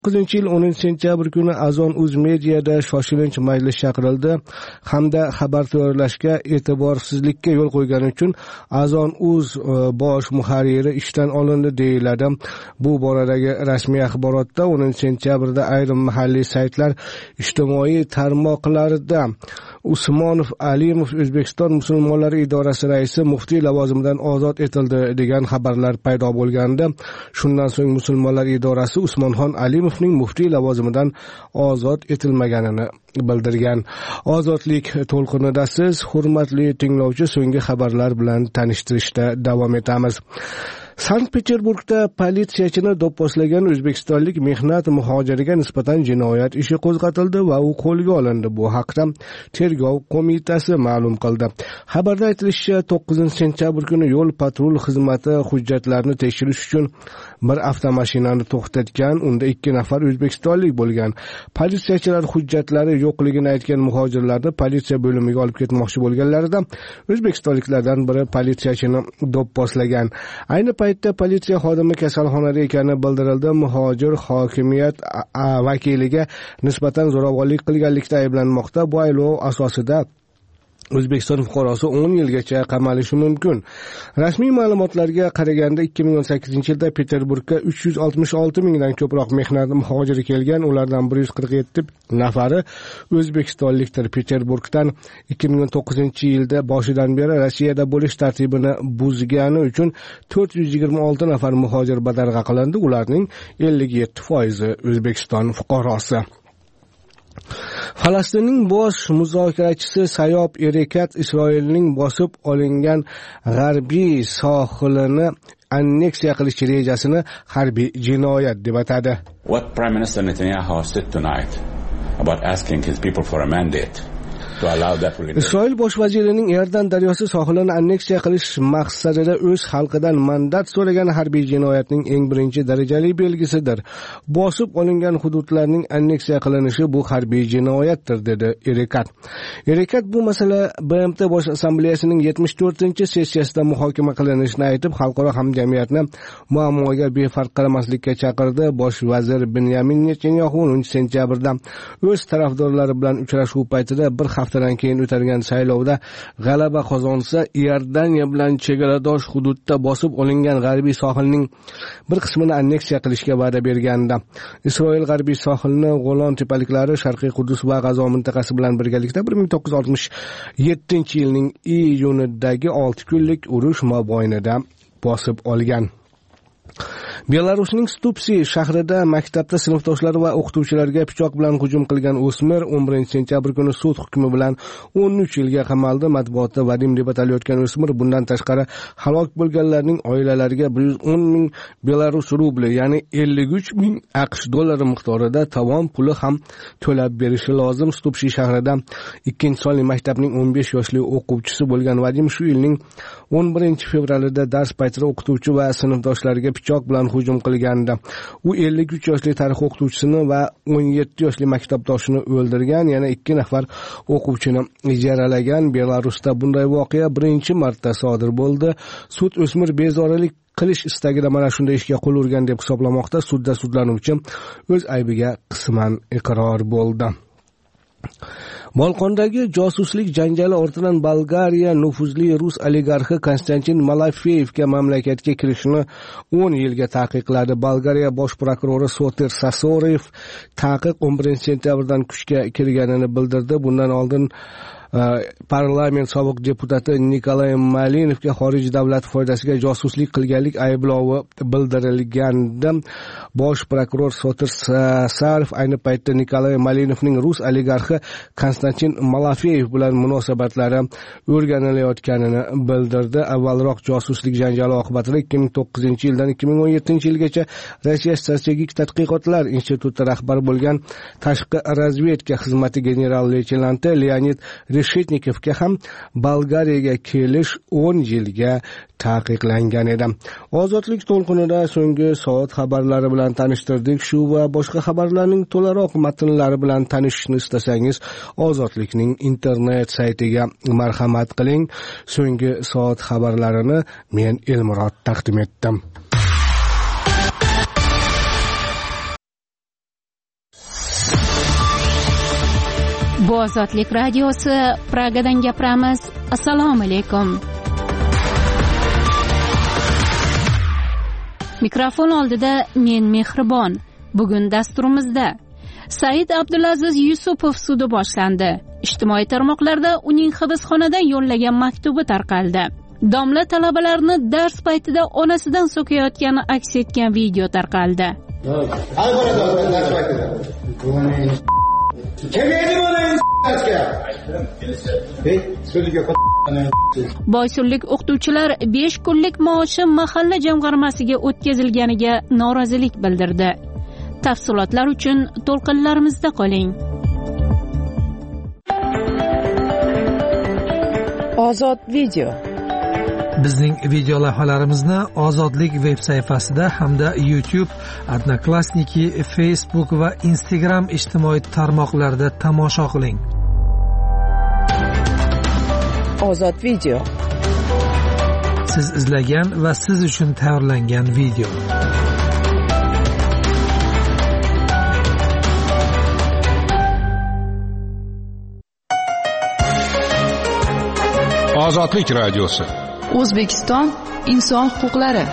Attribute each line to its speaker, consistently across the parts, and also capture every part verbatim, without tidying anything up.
Speaker 1: to'qqizinchi yil o'ninchi sentyabr kuni Azon Uz mediada shoshilinch majlis chaqirildi hamda xabar tayyorlashga e'tiborsizlikka yo'l qo'ygani uchun Azon Uz bosh muharriri ishdan olindi deyiladi. Bu boradagi rasmiy axborotda o'ninchi sentyabrda ayrim mahalliy saytlar ijtimoiy tarmoqlarida Usmonov Alimov O'zbekiston musulmonlari idorasi raisi muftiy lavozimidan ozod etildi degan xabarlar paydo bo'lganda, shundan so'ng musulmonlar idorasi Usmonxon Alimovning muftiy lavozimidan ozod etilmaganini bildirgan. Ozodlik to'lqinida siz, hurmatli tinglovchi, so'nggi xabarlar bilan tanishtirishda davom etamiz. Sankt-Peterburgda politsiyachini do'pposlagan o'zbekistonlik mehnat muhojiriga nisbatan jinoyat ishi qo'zg'atildi va u qo'lga olindi. Bu haqda Tergov qo'mitasi ma'lum qildi. Xabarda aytilishicha, to'qqizinchi sentyabr kuni yo'l patrul xizmati hujjatlarni tekshirish uchun bir avtomashinani to'xtatgan. Unda ikki nafar o'zbekistonlik bo'lgan. Politsiyachilar hujjatlari yo'qligini aytgan muhojirlarni politsiya bo'limiga olib ketmoqchi bo'lganlarida o'zbekistonliklardan biri politsiyachini do'pposlagan. Ayni paytda politsiya xodimi kasalxonada ekani bildirildi. Muhojir hokimiyat vakiliga nisbatan zo'ravonlik qilganlikda ayblanmoqda. Bu ayblov asosida O'zbekiston fuqarosi o'n yilgacha qamalishi mumkin. Rasmiy ma'lumotlarga qaraganda ikki ming o'n sakkizinchi yilda Peterburgga uch yuz oltmish olti mingdan ko'proq mehnat muhojiri kelgan. Ulardan bir yuz qirq yetti nafari o'zbekistonlikdir. Peterburgdan ikki ming o'n to'qqizinchi yilda boshidan beri Rossiyada bo'lish tartibini buzgani uchun to'rt yuz yigirma olti nafar muhojir badarg'a qilindi. Ularning ellik yetti foizi O'zbekiston fuqarosi. Falastinning bosh muzokarachisi Sayob Erekat Isroilning bosib olingan g'arbiy sohilini anneksiya qilish rejasini harbiy jinoyat deb atadi.
Speaker 2: What Prime Minister Netanyahu said tonight about asking his people for a mandate
Speaker 1: Isroil bosh vazirining Iordan daryosi sohilini anneksiya qilish maqsadida o'z xalqidan mandat so'ragan harbiy jinoyatning eng birinchi darajali belgisidir. Bosib olingan hududlarning anneksiya qilinishi bu harbiy jinoyatdir, dedi Erekat. Erekat bu masala B M T Bosh assambleyasining yetmish to'rtinchi sessiyasida muhokama qilinishini aytib, xalqaro hamjamiyatni muammoga befarq qaramaslikka chaqirdi. Bosh vazir Benyamin Netanyahu o'ninchi sentyabrda o'z tarafdorlari bilan uchrashuv paytida bir hafta dan keyin o'tadigan saylovda g'alaba qozonsa, Iordaniya bilan chegaradosh hududda bosib olingan g'arbiy sohilning bir qismini anneksiya qilishga va'da bergandi. Isroil g'arbiy sohilni Golan tepaliklari, Sharqiy Qudus va G'azo mintaqasi bilan birgalikda bir ming to'qqiz yuz oltmish yettinchi yilning iyunidagi olti kunlik urush mobaynida bosib olgan. Belarusning Stupsi shahrida maktabda sinfdoshlari va o'qituvchilarga pichoq bilan hujum qilgan o'smir o'n birinchi sentyabr kuni sud hukmi bilan o'n uch yilga qamaldi. Matbuotda Vadim deb atalayotgan o'smir bundan tashqari halok bo'lganlarning oilalariga bir yuz o'n ming Belarus rubli, ya'ni ellik uch ming AQSh dollari miqdorida tovon puli ham to'lab berishi lozim. Stupsi shahrida ikkinchi sonli maktabning o'n besh yoshli o'quvchisi bo'lgan Vadim shu yilning o'n birinchi fevralida dars paytida o'qituvchi va sinfdoshlariga pichoq bilan hujum qilgandi. U ellik uch yoshli tarix o'qituvchisini va o'n yetti yoshli maktabdoshini o'ldirgan, yana ikki nafar o'quvchini yaralagan. Belarusda bunday voqea birinchi marta sodir bo'ldi. Sud o'smir bezorilik qilish istagida mana shunday ishga qo'l urgan deb hisoblamoqda. Sudda sudlanuvchi o'z aybiga qisman iqror bo'ldi. Bolqondagi josuslik janjali ortidan Bolgariya nufuzli rus oligarxi Konstantin Malafeyevga mamlakatga kirishini o'n yilga taqiqladi. Bolgariya bosh prokurori Soter Sasorev taqiq o'n birinchi sentyabrdan kuchga kirganini bildirdi. Bundan oldin parlament sobiq deputati Nikolay Malinovga xorij davlat foydasiga josuslik qilganlik ayblovi bildirilganda, bosh prokuror Soter Sasorev ayni paytda Nikolay Malinovning rus oligarxi Konstantin Malafeyev bilan munosabatlari o'rganilayotganini bildirdi. Avvalroq josuslik janjali oqibatida ikki ming to'qqizinchi yildan ikki ming o'n yettinchi yilgacha Rossiya strategik tadqiqotlar instituti rahbari bo'lgan tashqi razvedka xizmati general-leytenanti Leonid Reshetnikovga ham Bolgariyaga kelish o'n yilga taqiqlangan edi. Ozodlik to'lqinida so'nggi soat xabarlari bilan tanishtirdik. Shu va boshqa xabarlarning to'laroq matnlari bilan tanishishni istasangiz, Ozodlikning internet saytiga marhamat qiling. So'nggi soat xabarlarini men Elmurod taqdim etdim.
Speaker 3: Bu Ozodlik radiosi, Pragadan gapiramiz. Assalomu alaykum. Mikrofon oldida men Mehribon. Bugun dasturimizda Said Abdulaziz Yusupov sudi boshlandi. Ijtimoiy tarmoqlarda uning hibsxonadan yo'llagan maktubi tarqaldi. Domla talabalarni dars paytida onasidan so'kayotgani aks etgan video tarqaldi. Boysunlik o'qituvchilar besh kunlik maoshi mahalla jamg'armasiga o'tkazilganiga norozilik bildirdi. Tafsilotlar uchun to'lqinlarimizda qoling.
Speaker 4: Ozod video.
Speaker 5: Bizning video lavhalarimizni Ozodlik veb sayfasida hamda YouTube, Odnoklassniki, Facebook va Instagram ijtimoiy tarmoqlarida tomosha qiling.
Speaker 4: Ozod video.
Speaker 5: Siz izlagan va siz uchun tayyorlangan video.
Speaker 6: Ozodlik radiosi.
Speaker 4: O'zbekiston inson huquqlari.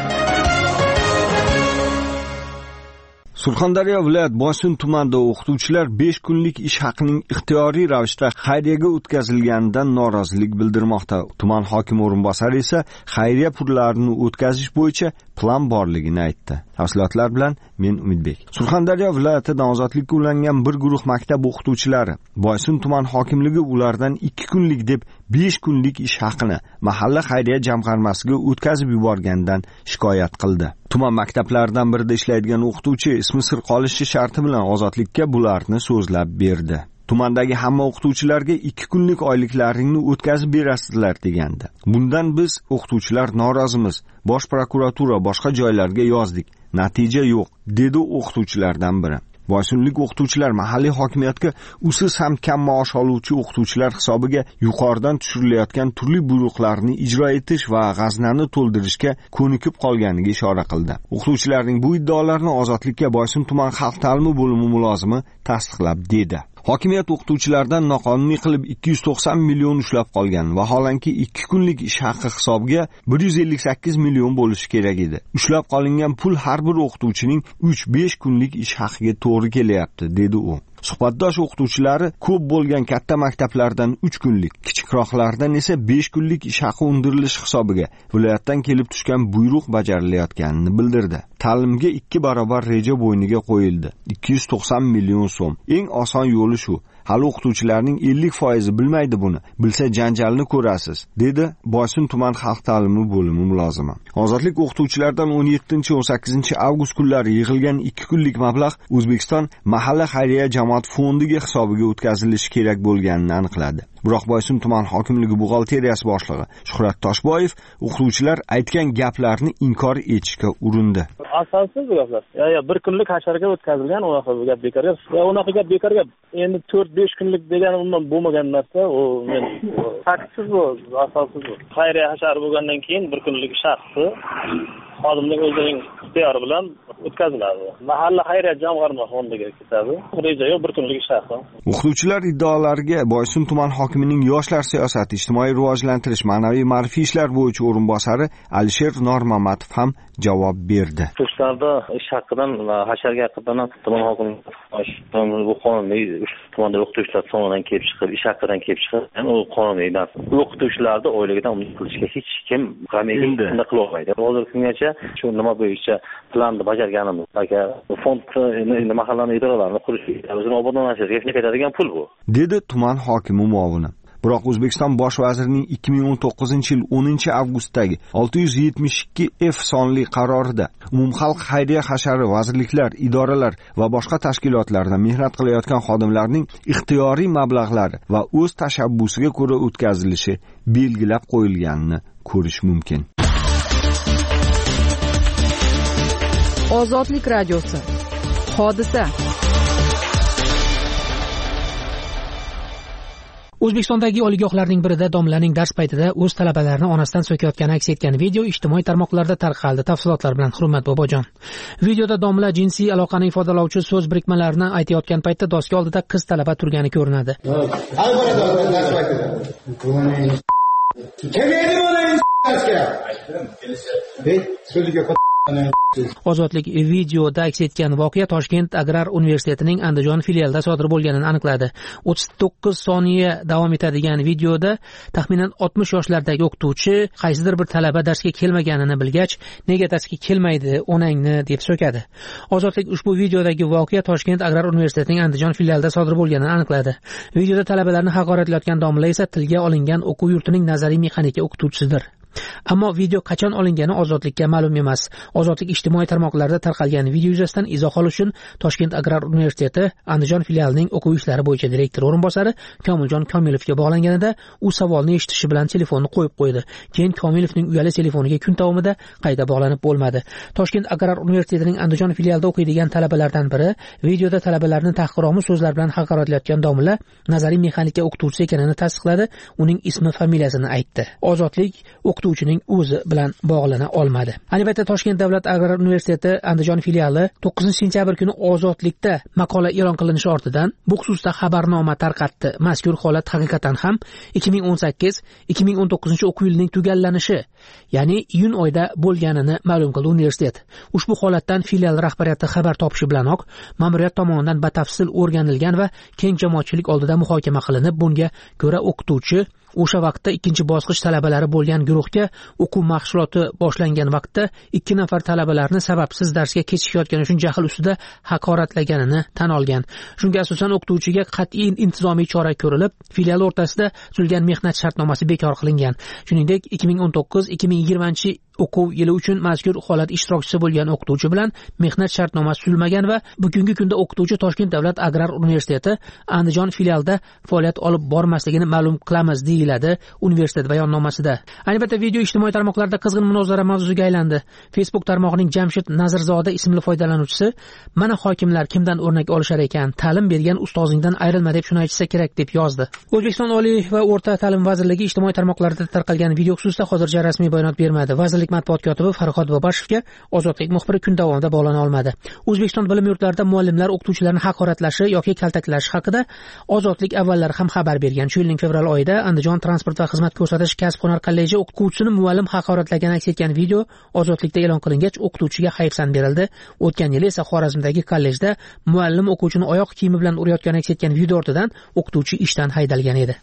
Speaker 7: Surxondaryo viloyat Boysun tumanida o'qituvchilar besh kunlik ish haqining ixtiyoriy ravishda xayriyaga o'tkazilganidan norozilik bildirmoqda. Tuman hokimi o'rinbosari esa xayriya pullarini o'tkazish bo'yicha plan borligini aytdi. Tafsilotlar bilan men Umidbek. Surxondaryo viloyatida ozodlikka ulangan bir guruh maktab o'qituvchilari Boysun tuman hokimligi ulardan ikki kunlik deb besh kunlik ish haqini mahalla xayriya jamg'armasiga o'tkazib yuborgandan shikoyat qildi. Tuman maktablaridan birida ishlaydigan o'qituvchi ismi sir qolishi sharti bilan ozodlikka bularni so'zlab berdi. Tumandagi hamma o'qituvchilarga ikki kunlik oyliklaringni o'tkazib berasizlar degandi. Bundan biz o'qituvchilar norozimiz. Bosh prokuratura boshqa joylarga yozdik. Natija yo'q, dedi o'qituvchilardan biri. Boysunlik o'qituvchilar mahalliy hokimiyatga usiz ham kam maosh oluvchi o'qituvchilar hisobiga yuqoridan tushirilayotgan turli buyruqlarni ijro etish va g'aznani to'ldirishga ko'nikib qolganiga ishora qildi. O'qituvchilarning bu iddaolarini Ozodlikka Boysun tuman xalq ta'limi bo'limi mulozimi tasdiqlab dedi. Hokimiyat o'qituvchilardan noqonuniy qilib ikki yuz to'qson million ushlab qolgan va vaholanki ikki kunlik ish haqi hisobiga bir yuz ellik sakkiz million bo'lishi kerak edi. Ushlab qolingan pul har bir o'qituvchining uch besh kunlik ish haqiga to'g'ri kelyapti, dedi u. Suhbatdosh o'qituvchilari ko'p bo'lgan katta maktablardan uch kunlik, kichikroqlardan esa besh kunlik ish haqi undirilishi hisobiga viloyatdan kelib tushgan buyruq bajarilayotganini bildirdi. Ta'limga ikki barobar reja bo'yniga qo'yildi. ikki yuz to'qson million so'm. Eng oson yo'li shu. Hali o'qituvchilarning ellik foizi bilmaydi buni. Bilsa janjalni ko'rasiz, dedi Boysun tuman xalq ta'limi bo'limi mulozimi. Ozodlik o'qituvchilardan o'n yettinchi o'n sakkizinchi avgust kunlari yig'ilgan ikki kunlik mablag' O'zbekiston mahalla xayriya jamoat fondiga hisobiga o'tkazilishi kerak bo'lganini aniqladi. Biroq Boysun tuman hokimligi buxgalteriyasi boshlig'i Shuhrat Toshboyev o'qituvchilar aytgan gaplarni inkor etishga urindi.
Speaker 8: Asossiz bu gaplar. Ya ya bir kunlik hasharga o'tkazilgan, unaqa gap bekorga. Ya unaqa gap bekorga. Endi to'rt besh kunlik degan umuman bo'lmagan narsa, u men faksiz bu, asossiz bu. Xayriya hashar bo'lgandan keyin bir kunlik shaxsi xodimning o'zining ixtiyori bilan o'tkaziladi. Mahalla xayriya jamg'arma fondiga ketadi. Reja yo'q, bir kunlik shaxsi.
Speaker 7: O'qituvchilar iddaolariga Boysun tuman hokimining yoshlar siyosati, ijtimoiy rivojlantirish, ma'naviy ma'rifiy ishlar bo'yicha o'rinbosari Alisher Normamatov ham javob berdi.
Speaker 9: O'qituvchilarda ish haqidan va hasharga haqidan tuman hokimi bu qonuniy tumanda o'qituvchilar tomonidan kelib chiqib, ish haqidan kelib chiqib, u qonuniy narsa. O'qituvchilarda oyligidan umid qilishga hech kim qamida qila olmaydi. Hozirgi kungacha shu nima bo'yicha planni bajarganimiz, agar fond mahallani idoralarini qurishga, o'zini obodonlashtirishga ketadigan pul bu, dedi
Speaker 7: tuman hokimi muovini. Biroq O'zbekiston bosh vazirining ikki ming o'n to'qqizinchi yil o'ninchi avgustdagi olti yuz yetmish ikki F sonli qarorida umumxalq xayriya hashari vazirliklar, idoralar va boshqa tashkilotlarda mehnat qilayotgan xodimlarning ixtiyoriy mablag'lari va o'z tashabbusiga ko'ra o'tkazilishi belgilab qo'yilganini ko'rish mumkin.
Speaker 4: Ozodlik radiosi. Hodisa.
Speaker 6: O'zbekistondagi oliygohlarning birida domlaning dars paytida o'z talabalarini onasidan so'kayotgani aks etgan video ijtimoiy tarmoqlarda tarqaldi. Tafsilotlar bilan Hurmat Bobojon. Videoda domla jinsiy aloqani ifodalovchi so'z birikmalarini aytayotgan paytda doska oldida qiz talaba turgani ko'rinadi. Ozodlik videoda aks etgan voqea Toshkent Agrar universitetining Andijon filialida sodir bo'lganini aniqladi. o'ttiz to'qqiz soniya davom etadigan videoda taxminan oltmish yoshlardagi o'qituvchi qaysidir bir talaba darsga kelmaganini bilgach, nega darsga kelmaydi onangni deb so'kadi. Ozodlik ushbu videodagi voqea Toshkent Agrar universitetining Andijon filialida sodir bo'lganini aniqladi. Videoda talabalarni haqoratlayotgan domla esa tilga olingan o'quv yurtining nazariy mexanika o'qituvchisidir. Ammo video qachon olingani Ozodlikka ma'lum emas. Ozodlik ijtimoiy tarmoqlarda tarqalgan video yuzasidan izoh olish uchun Toshkent Agrar universiteti Andijon filialining o'quv ishlari bo'yicha direktor o'rinbosari Komiljon Komilovga bog'langanida u savolni eshitishi bilan telefonni qo'yib qo'ydi. Keyin Komilovning uyali telefoniga kun davomida qayta bog'lanib bo'lmadi. Toshkent Agrar universitetining Andijon filialida o'qiydigan talabalardan biri videoda talabalarni tahqiromuz so'zlar bilan haqoratlayotgan domla nazariy mexanika o'qituvchisi ekanini tasdiqladi, uning ismi, familiyasini aytdi. Ozodlik o'qituvchining o'zi bilan bog'lana olmadi. Albatta, Toshkent davlat agrar universiteti Andijon filiali to'qqizinchi sentyabr kuni Ozodlikda maqola e'lon qilinishi ortidan bu xususda xabarnoma tarqatdi. Mazkur holat haqiqatan ham ikki ming o'n sakkiz ikki ming o'n to'qqizinchi o'quv yilining tugallanishi, ya'ni iyun oyida bo'lganini ma'lum qildi universitet. Ushbu holatdan filial rahbariyati xabar topishi bilanoq ma'muriyat tomonidan batafsil o'rganilgan va keng jamoatchilik oldida muhokama qilinib, bunga ko'ra o'qituvchi o'sha vaqtda ikkinchi bosqich talabalari bo'lgan guruhga o'quv mashg'uloti boshlangan vaqtda ikki nafar talabalarni sababsiz darsga kechikayotgani uchun jahl ustida haqoratlaganini tan olgan. Shunga asosan o'qituvchiga qat'iy intizomiy chora ko'rilib, filial o'rtasida tuzilgan mehnat shartnomasi bekor qilingan. Shuningdek, ikki ming o'n to'qqiz ikki ming yigirmanchi o'quv yili uchun mazkur holat ishtirokchisi bo'lgan o'qituvchi bilan mehnat shartnomasi tuzilmagan va bugungi kunda o'qituvchi Toshkent davlat agrar universiteti Andijon filialida faoliyat olib bormasligini ma'lum qilamiz, deyiladi universitet bayonnomasida. Albatta, video ijtimoiy tarmoqlarda qizg'in munozara mavzusiga aylandi. Facebook tarmog'ining Jamshid Nazirzoda ismli foydalanuvchisi mana hokimlar kimdan o'rnak olishar ekan, ta'lim bergan ustozingdan ayrilma deb shuni aytsa kerak deb yozdi. O'zbekiston Oliy va o'rta ta'lim vazirligi ijtimoiy tarmoqlarda tarqalgan video xususida hozircha rasmiy bayonot bermadi. Vazirlik matbuot kotibi Farhod Bobashevga Ozodlik muxbiri kun davomida bog'lana olmadi. O'zbekiston bilim yurtlarida muallimlar o'qituvchilarni haqoratlashi yoki kaltaklashi haqida Ozodlik avvallari ham xabar bergan. Shu yilning fevral oyida Andijon transport va xizmat ko'rsatish kasb-hunar kolleji o'qituvchisini muallim haqoratlagani aks etgan video Ozodlikda e'lon qilingach, o'qituvchiga hayfsan berildi. O'tgan yil esa Xorazmdagi kollejda muallim o'quvchini oyoq kiyimi bilan urayotgani aks etgan video ortidan o'qituvchi ishdan haydalgan edi.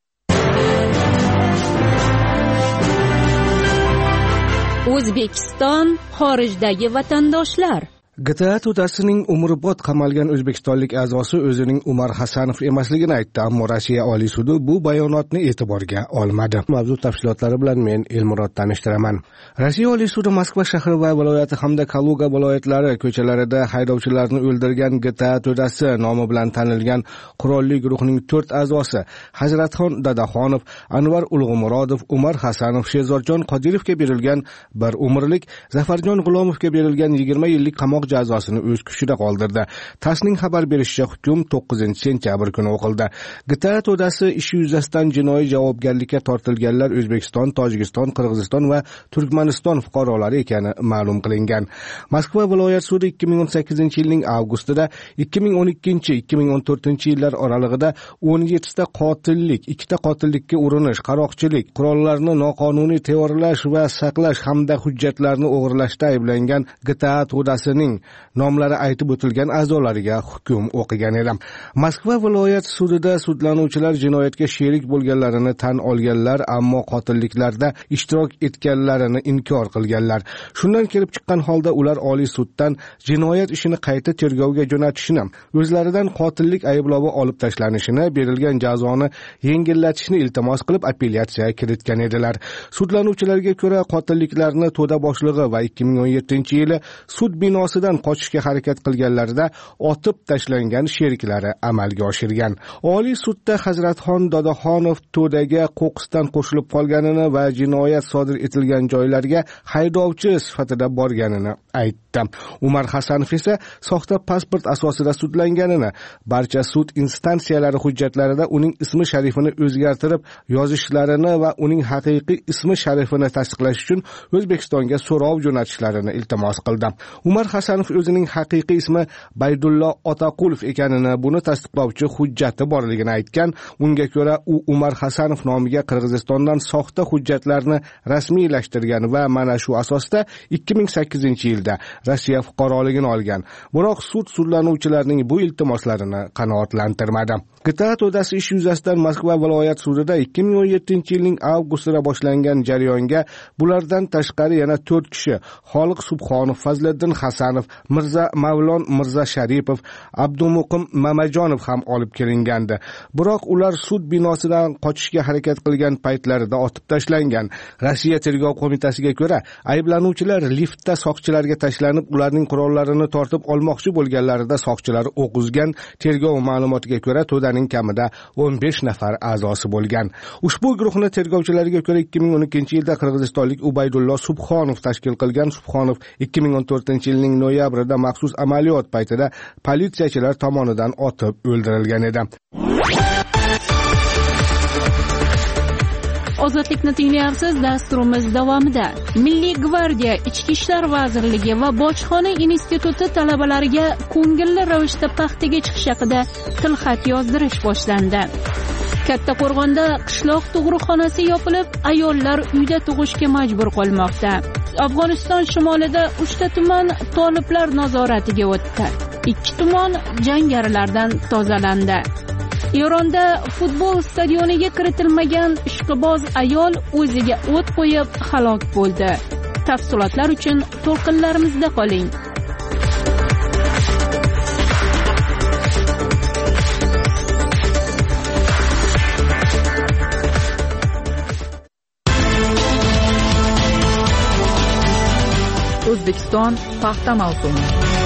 Speaker 3: O'zbekiston xorijdagi vatandoshlar.
Speaker 1: G T A to'dasining umrbod qamalgan o'zbekistonlik a'zosi o'zining Umar Hasanov emasligini aytdi, ammo Rossiya Oliy sudi bu bayonotni e'tiborga olmadi. Mavzu tafsilotlari bilan men Elmurod tanishtiraman. Rossiya Oliy sudi Moskva shahri va viloyati hamda Kaluga viloyatlari ko'chalarida haydovchilarni o'ldirgan G T A to'dasi nomi bilan tanilgan qurolli guruhning to'rt a'zosi Hazratxon Dadaxonov, Anvar Ulg'umurodov, Umar Hasanov, Sherzodjon Qodirovga berilgan bir umrlik, Zafarjon G'ulomovga berilgan yigirma yillik qamoq jazosini o'z kuchida qoldirdi. TASSning xabar berishicha, hukm to'qqizinchi sentyabr kuni o'qildi. G T A to'dasi ishi yuzasidan jinoiy javobgarlikka tortilganlar O'zbekiston, Tojikiston, Qirg'iziston va Turkmaniston fuqarolari ekani ma'lum qilingan. Moskva viloyat sudi ikki ming o'n sakkizinchi yilning avgustida ikki ming o'n ikkinchi ikki ming o'n to'rtinchi yillar oralig'ida o'n yettita qotillik, ikkita qotillikka urinish, qaroqchilik, qurollarni noqonuniy tayyorlash va saqlash hamda hujjatlarni o'g'irlashda ayblangan G T A to'dasining nomlari aytib o'tilgan a'zolariga hukm o'qigan edi. Moskva viloyat sudida sudlanuvchilar jinoyatga sherik bo'lganlarini tan olganlar, ammo qotilliklarda ishtirok etganlarini inkor qilganlar. Shundan kelib chiqqan holda ular Oliy suddan jinoyat ishini qayta tergovga jo'natishni, o'zlaridan qotillik ayblovi olib tashlanishini, berilgan jazoni yengillatishni iltimos qilib apellyatsiya kiritgan edilar. Sudlanuvchilarga ko'ra qotilliklarni to'da boshlig'i va ikki ming o'n yettinchi yili sud binosida binosidan qochishga harakat qilganlarida otib tashlangan sheriklari amalga oshirgan. Oliy sudda Hazratxon Dodaxonov to'daga qo'qqisdan qo'shilib qolganini va jinoyat sodir etilgan joylarga haydovchi sifatida borganini aytdi. Umar Hasanov esa soxta pasport asosida sudlanganini, barcha sud instansiyalari hujjatlarida uning ismi sharifini o'zgartirib yozishlarini va uning haqiqiy ismi sharifini tasdiqlash uchun O'zbekistonga so'rov jo'natishlarini iltimos qildi. Umar Hasanov o'zining haqiqiy ismi Baydullo Otaqulov ekanini, buni tasdiqlovchi hujjati borligini aytgan. Unga ko'ra, u Umar Hasanov nomiga Qirg'izistondan soxta hujjatlarni rasmiylashtirgan va mana shu asosda ikki ming sakkizinchi yilda Rossiya fuqaroligini olgan. Biroq sud sudlanuvchilarining bu iltimoslarini qanoatlantirmadi. Qita to'dasi ish yuzasidan Moskva viloyat sudida ikki ming o'n yettinchi yilning avgustida boshlangan jarayonga bulardan tashqari yana to'rt kishi Xoliq Subhonov, Fazliddin Hasanov, Mirza Mavlon Mirza Sharipov, Abdumuqim Mamajonov ham olib kelingandi. Biroq ular sud binosidan qochishga harakat qilgan paytlarida otib tashlangan. Rossiya tergov qo'mitasiga ko'ra, ayblanuvchilar liftda soqchilarga tashlanib, ularning qurollarini tortib olmoqchi bo'lganlarida soqchilar o'q uzgan. Tergov ma'lumotiga ko'ra, to'daning kamida o'n besh nafar a'zosi bo'lgan. Ushbu guruhni tergovchilariga ko'ra ikki ming o'n ikkinchi yilda qirg'izistonlik Ubaydullo Subhonov tashkil qilgan. Subhonov ikki ming o'n to'rtinchi yilning noyabrida maxsus amaliyot paytida politsiyachilar tomonidan otib o'ldirilgan edi.
Speaker 3: Ozodlikni tinglayapsiz. Dasturimiz davomida Milliy gvardiya, Ichki ishlar vazirligi va Bojxona instituti talabalariga ko'ngilli ravishda paxtaga chiqish haqida tilxat yozdirish boshlandi. Kattaqo'rg'onda qishloq tug'ruqxonasi yopilib, ayollar uyda tug'ishga majbur qolmoqda. Afg'oniston shimolida uchta tuman toliblar nazoratiga o'tdi. Ikki tuman jangarilardan tozalandi. Eronda futbol stadioniga kiritilmagan ishqiboz ayol o'ziga o't qo'yib halok bo'ldi. Tafsilotlar uchun to'lqinlarimizda qoling.
Speaker 4: O'zbekiston paxta mavsumi.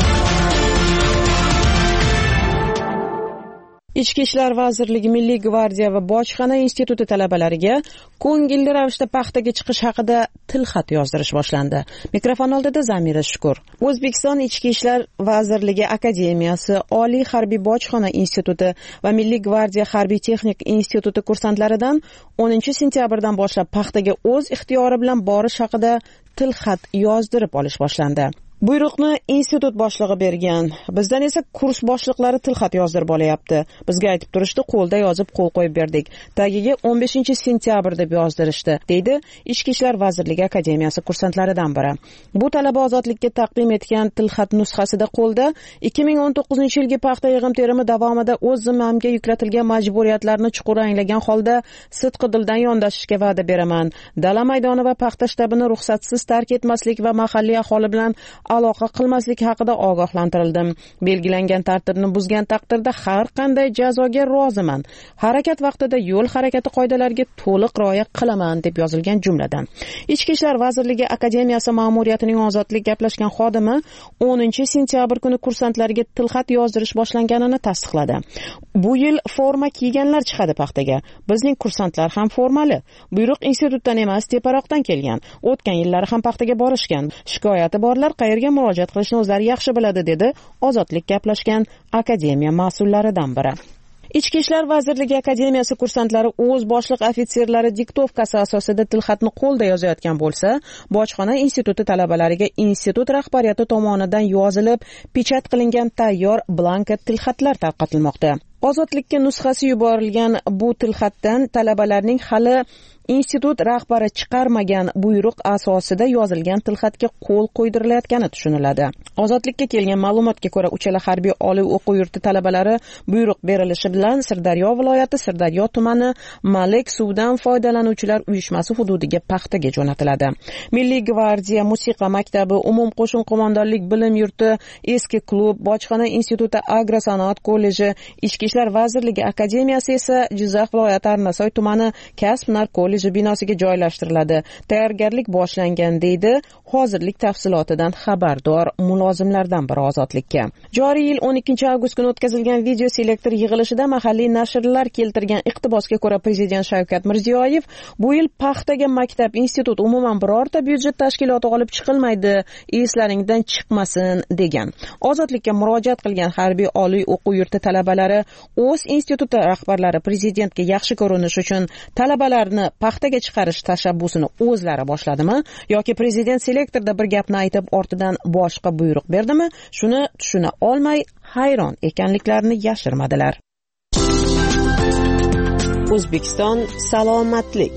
Speaker 4: Ichki ishlar vazirligi, Milliy gvardiya va Bojxona instituti talabalariga ko'ngilli ravishda paxtaga chiqish haqida tilxat yozdirish boshlandi. Mikrofon oldida Zamira Shukur. O'zbekiston Ichki ishlar vazirligi akademiyasi, Oliy harbiy bojxona instituti va Milliy gvardiya harbiy texnik instituti kursantlaridan o'ninchi sentyabrdan boshlab paxtaga o'z ixtiyori bilan borish haqida tilxat yozdirib olish boshlandi. Buyruqni institut boshlig'i bergan. Bizdan esa kurs boshliqlari tilxat yozdirib olyapti. Bizga aytib turishdi, qo'lda yozib qo'l qo'yib berdik. Tagiga o'n beshinchi sentyabr deb yozdirishdi, deydi Ichki ishlar vazirligi akademiyasi kursantlaridan biri. Bu talaba ozodlikka taqdim etgan tilxat nusxasida qo'lda ikki ming o'n to'qqizinchi yilgi paxta yig'im terimi davomida o'z zimmamga yuklatilgan majburiyatlarni chuqur anglagan holda sidqi dildan yondashishga va'da beraman. Dala maydoni va paxta shtabini ruxsatsiz tark etmaslik va mahalliy aholi bilan aloqa qilmaslik haqida ogohlantirildim. Belgilangan tartibni buzgan taqdirda har qanday jazoga roziman. Harakat vaqtida yo'l harakati qoidalariga to'liq rioya qilaman deb yozilgan jumladan. Ichki ishlar vazirligi akademiyasi ma'muriyatining ozodlik gaplashgan xodimi o'ninchi sentyabr kuni kursantlarga tilxat yozdirish boshlanganini tasdiqladi. Bu yil forma kiyganlar chiqadi paxtaga. Bizning kursantlar ham formali. Buyruq institutdan emas, teparoqdan kelgan. O'tgan yillari ham paxtaga borishgan. Shikoyati borlar qayerga murojaat qilishni o'zlari yaxshi biladi, dedi ozodlik gaplashgan akademiya mas'ullaridan biri. Ichki ishlar vazirligi akademiyasi kursantlari o'z boshliq ofitserlari diktovkasi asosida tilxatni qo'lda yozayotgan bo'lsa, Bojxona instituti talabalariga institut rahbariyati tomonidan yozilib, pechat qilingan tayyor blanket tilxatlar tarqatilmoqda. Ozodlikka nusxasi yuborilgan bu tilxatdan talabalarning hali institut rahbari chiqarmagan buyruq asosida yozilgan tilxatga qo'l qo'ydirilayotgani tushuniladi. Ozodlikka kelgan ma'lumotga ko'ra, uchala harbiy oliy o'quv yurti talabalari buyruq berilishi bilan Sirdaryo viloyati Sirdaryo tumani Malik suvdan foydalanuvchilar uyushmasi hududiga paxtaga jo'natiladi. Milliy gvardiya musiqa maktabi, umum qo'shin qo'mondonlik bilim yurti, eski klub, Bojxona instituti, agrosanoat kolleji, Ichki ishlar vazirligi akademiyasi esa Jizzax viloyati Arnasoy tumani kasb-hunar kolleji kolleji binosiga joylashtiriladi. Tayyorgarlik boshlangan deydi hozirlik tafsilotidan xabardor mulozimlardan biri Ozodlikka. Joriy yil o'n ikkinchi avgust kuni o'tkazilgan video selektor yig'ilishida mahalliy nashrlar keltirgan iqtibosga ko'ra prezident Shavkat Mirziyoyev bu yil paxtaga maktab, institut, umuman birorta byudjet tashkiloti olib chiqilmaydi, eslaringdan chiqmasin degan. Ozodlikka murojaat qilgan harbiy oliy o'quv yurti talabalari o'z instituti rahbarlari prezidentga yaxshi ko'rinish uchun talabalarni paxtaga chiqarish tashabbusini o'zlari boshladimi yoki prezident selektorda bir gapni aytib ortidan boshqa buyruq berdimi? Shuni tushuna olmay hayron ekanliklarini yashirmadilar. O'zbekiston salomatlik.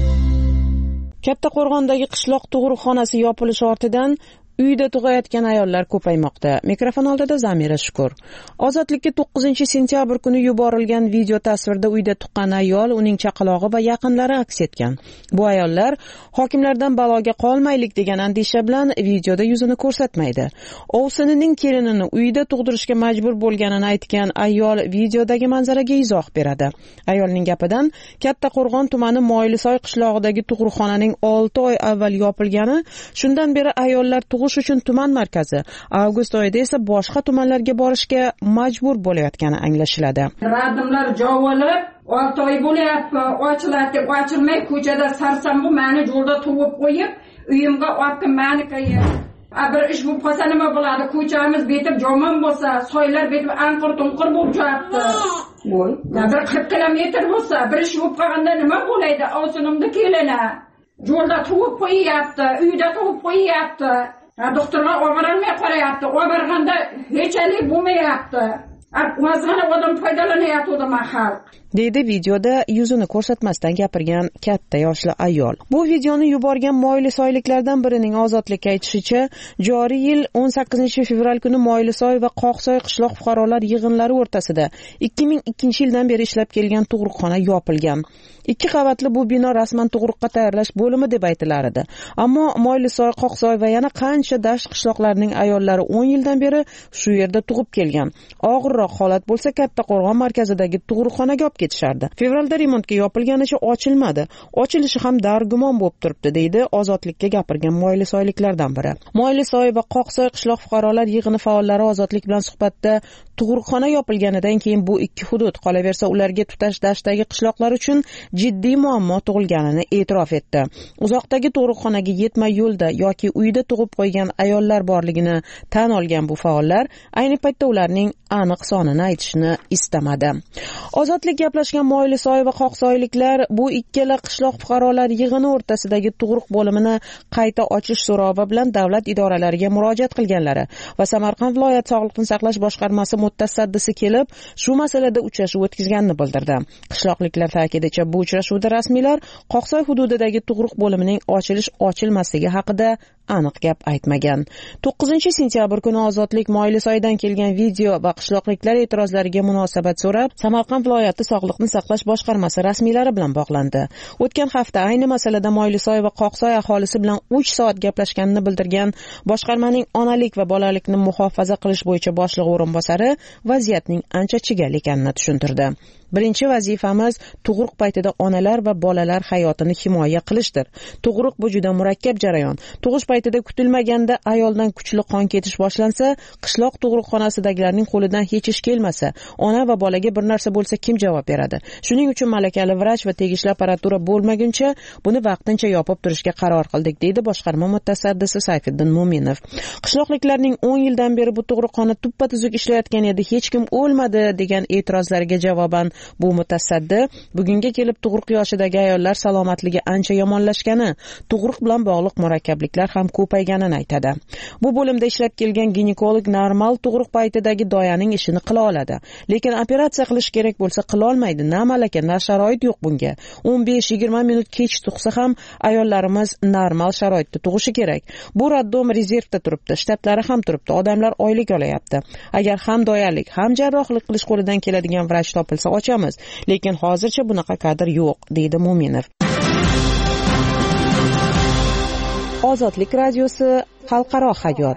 Speaker 4: Kattaqo'rg'ondagi qishloq tug'ruqxonasi yopilishi ortidan uyda tug'ayotgan ayollar ko'paymoqda. Mikrofon oldida Zamira Shukur. Ozodlikka to'qqizinchi sentyabr kuni yuborilgan video tasvirda uyda tuqqan ayol, uning chaqalog'i va yaqinlari aks etgan. Bu ayollar hokimlardan baloga qolmaylik degan andisha bilan videoda yuzini ko'rsatmaydi. Ovsinining kelinini uyda tug'dirishga majbur bo'lganini aytgan ayol videodagi manzaraga izoh beradi. Ayolning gapidan Kattaqo'rg'on tumani Moylisoy qishlog'idagi tug'ruqxonaning olti oy avval yopilgani, shundan beri ayollar uchun tuman markazi, avgust oyida esa boshqa tumanlarga borishga majbur bo'layotgani anglashiladi.
Speaker 10: Radimlar jovolib, olti oy bo'lyapti, ochiladi deb ochilmay ko'chada sarsambu meni yo'lda tuvib qo'yib, uyimga otib meni qo'yib. Bir ish bo'lib qolsa nima bo'ladi? Ko'chamiz betib jomon bo'lsa, soylar betib anqir-tunqir bo'lib yotibdi. Voy, bir qirq kilometr bo'lsa, bir ish bo'lib qolganda nima bo'laydi? Ovsinimni kelini yo'lda tuvib qo'yapti, uyda tuvib qo'yapti. Doktorlar o'g'irlanmay qarayapti, o'g'irganda hechalik bo'lmayapti. O'zgina odam foydalanyapti mahal. deydi videoda yuzini ko'rsatmasdan gapirgan katta yoshli ayol. Bu videoni yuborgan Moylisoyliklardan birining Ozodlikka aytishicha, joriy yil o'n sakkizinchi fevral kuni Moylisoy va Qoqsoy qishloq fuqarolar yig'inlari o'rtasida ikki ming ikkinchi yildan beri ishlab kelgan tug'ruqxona yopilgan. Ikki qavatli bu bino rasman tug'ruqqa tayyorlash bo'limi deb aytilar edi. Ammo Moylisoy, Qoqsoy va yana qancha dasht qishloqlarining ayollari o'n yildan beri shu yerda tug'ib kelgan. Og'irroq holat bo'lsa Kattaqo'rg'on markazidagi tug'ruqxonaga olib ketishardi. Fevralda remontga yopilganicha ochilmadi. Ochilishi ham dargumon bo'lib turibdi, deydi Ozodlikka gapirgan Moylisoyliklardan biri. Moylisoy va Qoqsoy qishloq fuqarolar yig'ini faollari Ozodlik bilan suhbatda tug'ruqxona yopilganidan keyin bu ikki hudud, qolaversa ularga tutash dashtdagi qishloqlar uchun jiddiy muammo tug'ilganini e'tirof etdi. Uzoqdagi tug'ruqxonaga yetmay yo'lda yoki uyda tug'ib qo'ygan ayollar borligini tan olgan bu faollar ayni paytda ularning aniq sonini aytishni istamadi. Ozodlik gaplashgan Moylisoy va Qoqsoyliklar bu ikkala qishloq fuqarolar yig'ini o'rtasidagi tug'ruq bo'limini qayta ochish so'rovi bilan davlat idoralariga murojaat qilganlari va Samarqand viloyat sog'liqni saqlash boshqarmasi mutasaddisi kelib, shu masalada uchrashuv o'tkazganini bildirdi. Qishloqliklar ta'kidincha, bu uchrashuvda rasmiylar Qoqsoy hududidagi tug'ruq bo'limining ochilish ochilmasligi haqida aniq gap aytmagan. to'qqizinchi sentyabr kuni Ozodlik Moylisoydan kelgan video va qishloqliklar e'tirozlariga munosabat so'rab, Samarqand viloyati sog'liqni saqlash boshqarmasi rasmiylari bilan bog'landi. O'tgan hafta ayni masalada Moylisoy va Qoqsoy aholisi bilan uch soat gaplashganini bildirgan boshqarmaning onalik va bolalikni muhofaza qilish bo'yicha boshlig'i o'rinbosari vaziyatning ancha chigal ekanini tushuntirdi. Birinchi vazifamiz tug'ruq paytida onalar va bolalar hayotini himoya qilishdir. Tug'ruq bu juda murakkab jarayon. Tug'ish paytida kutilmaganda ayoldan kuchli qon ketish boshlansa, qishloq tug'ruqxonasidagilarning qo'lidan hech ish kelmasa, ona va bolaga bir narsa bo'lsa kim javob beradi? Shuning uchun malakali vrach va tegishli apparatura bo'lmaguncha buni vaqtincha yopib turishga qaror qildik, deydi boshqarma mutasaddisi Sayfiddin Mo'minov. Qishloqliklarning o'n yildan beri bu tug'ruqxona tuppa-tuzuk ishlayotgan edi, hech kim o'lmadi degan e'tirozlariga javoban bu mutasaddi bugunga kelib tug'ruq yoshidagi ayollar salomatligi ancha yomonlashgani, tug'ruq bilan bog'liq murakkabliklar ham ko'payganini aytadi. Bu bo'limda ishlab kelgan ginekolog normal tug'ruq paytidagi doyaning ishini qila oladi, lekin operatsiya qilish kerak bo'lsa qila olmaydi. Na malaka, na sharoit yo'q bunga. o'n besh yigirma minut kech tug'sa ham ayollarimiz normal sharoitda tug'ishi kerak. Bu raddom rezervda turibdi, shtatlari ham turibdi, odamlar oylik olayapti. Agar ham doyalik, ham jarrohlik qilish qo'lidan keladigan vrach topilsa ochamiz, lekin hozircha bunaqa kadr yo'q, deydi Mo'minov. Ozodlik radiosi, xalqaro hayot.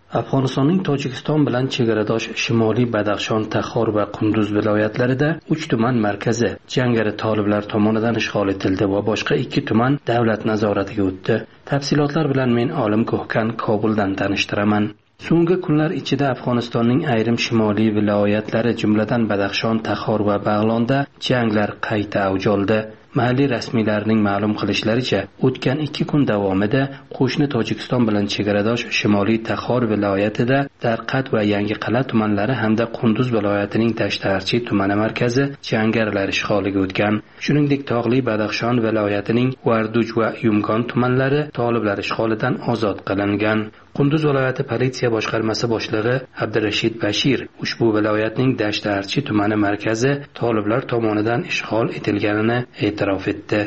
Speaker 11: Afg'onistonning Tojikiston bilan chegaradosh Shimoliy Badaxshon, Taxor va Qunduz viloyatlarida uch tuman markazi jangari toliblar tomonidan ishg'ol etildi va boshqa ikki tuman davlat nazoratiga o'tdi. Tafsilotlar bilan men Olim Ko'hkan Kobuldan tanishtiraman. So'nggi kunlar ichida Afg'onistonning ayrim shimoliy viloyatlari, jumladan Badaxshon, Taxor va Bag'londa janglar qayta avj oldi. Mahalliy rasmiylarning ma'lum qilishlaricha, o'tgan ikki kun davomida qo'shni Tojikiston bilan chegaradosh Shimoliy Taxor viloyatida Darqat va Yangiqal'a tumanlari hamda Qunduz viloyatining Dashtarchi tumani markazi jangarilar ishg'oliga o'tgan. Shuningdek, tog'li Badaxshon viloyatining Varduj va Yumgon tumanlari toliblar ishg'olidan ozod qilingan. Qunduz viloyati politsiya boshqarmasi boshlig'i Abdurashid Bashir ushbu viloyatning Dashtarchi tumani markazi toliblar tomonidan ishg'ol etilganini e'tirof etdi.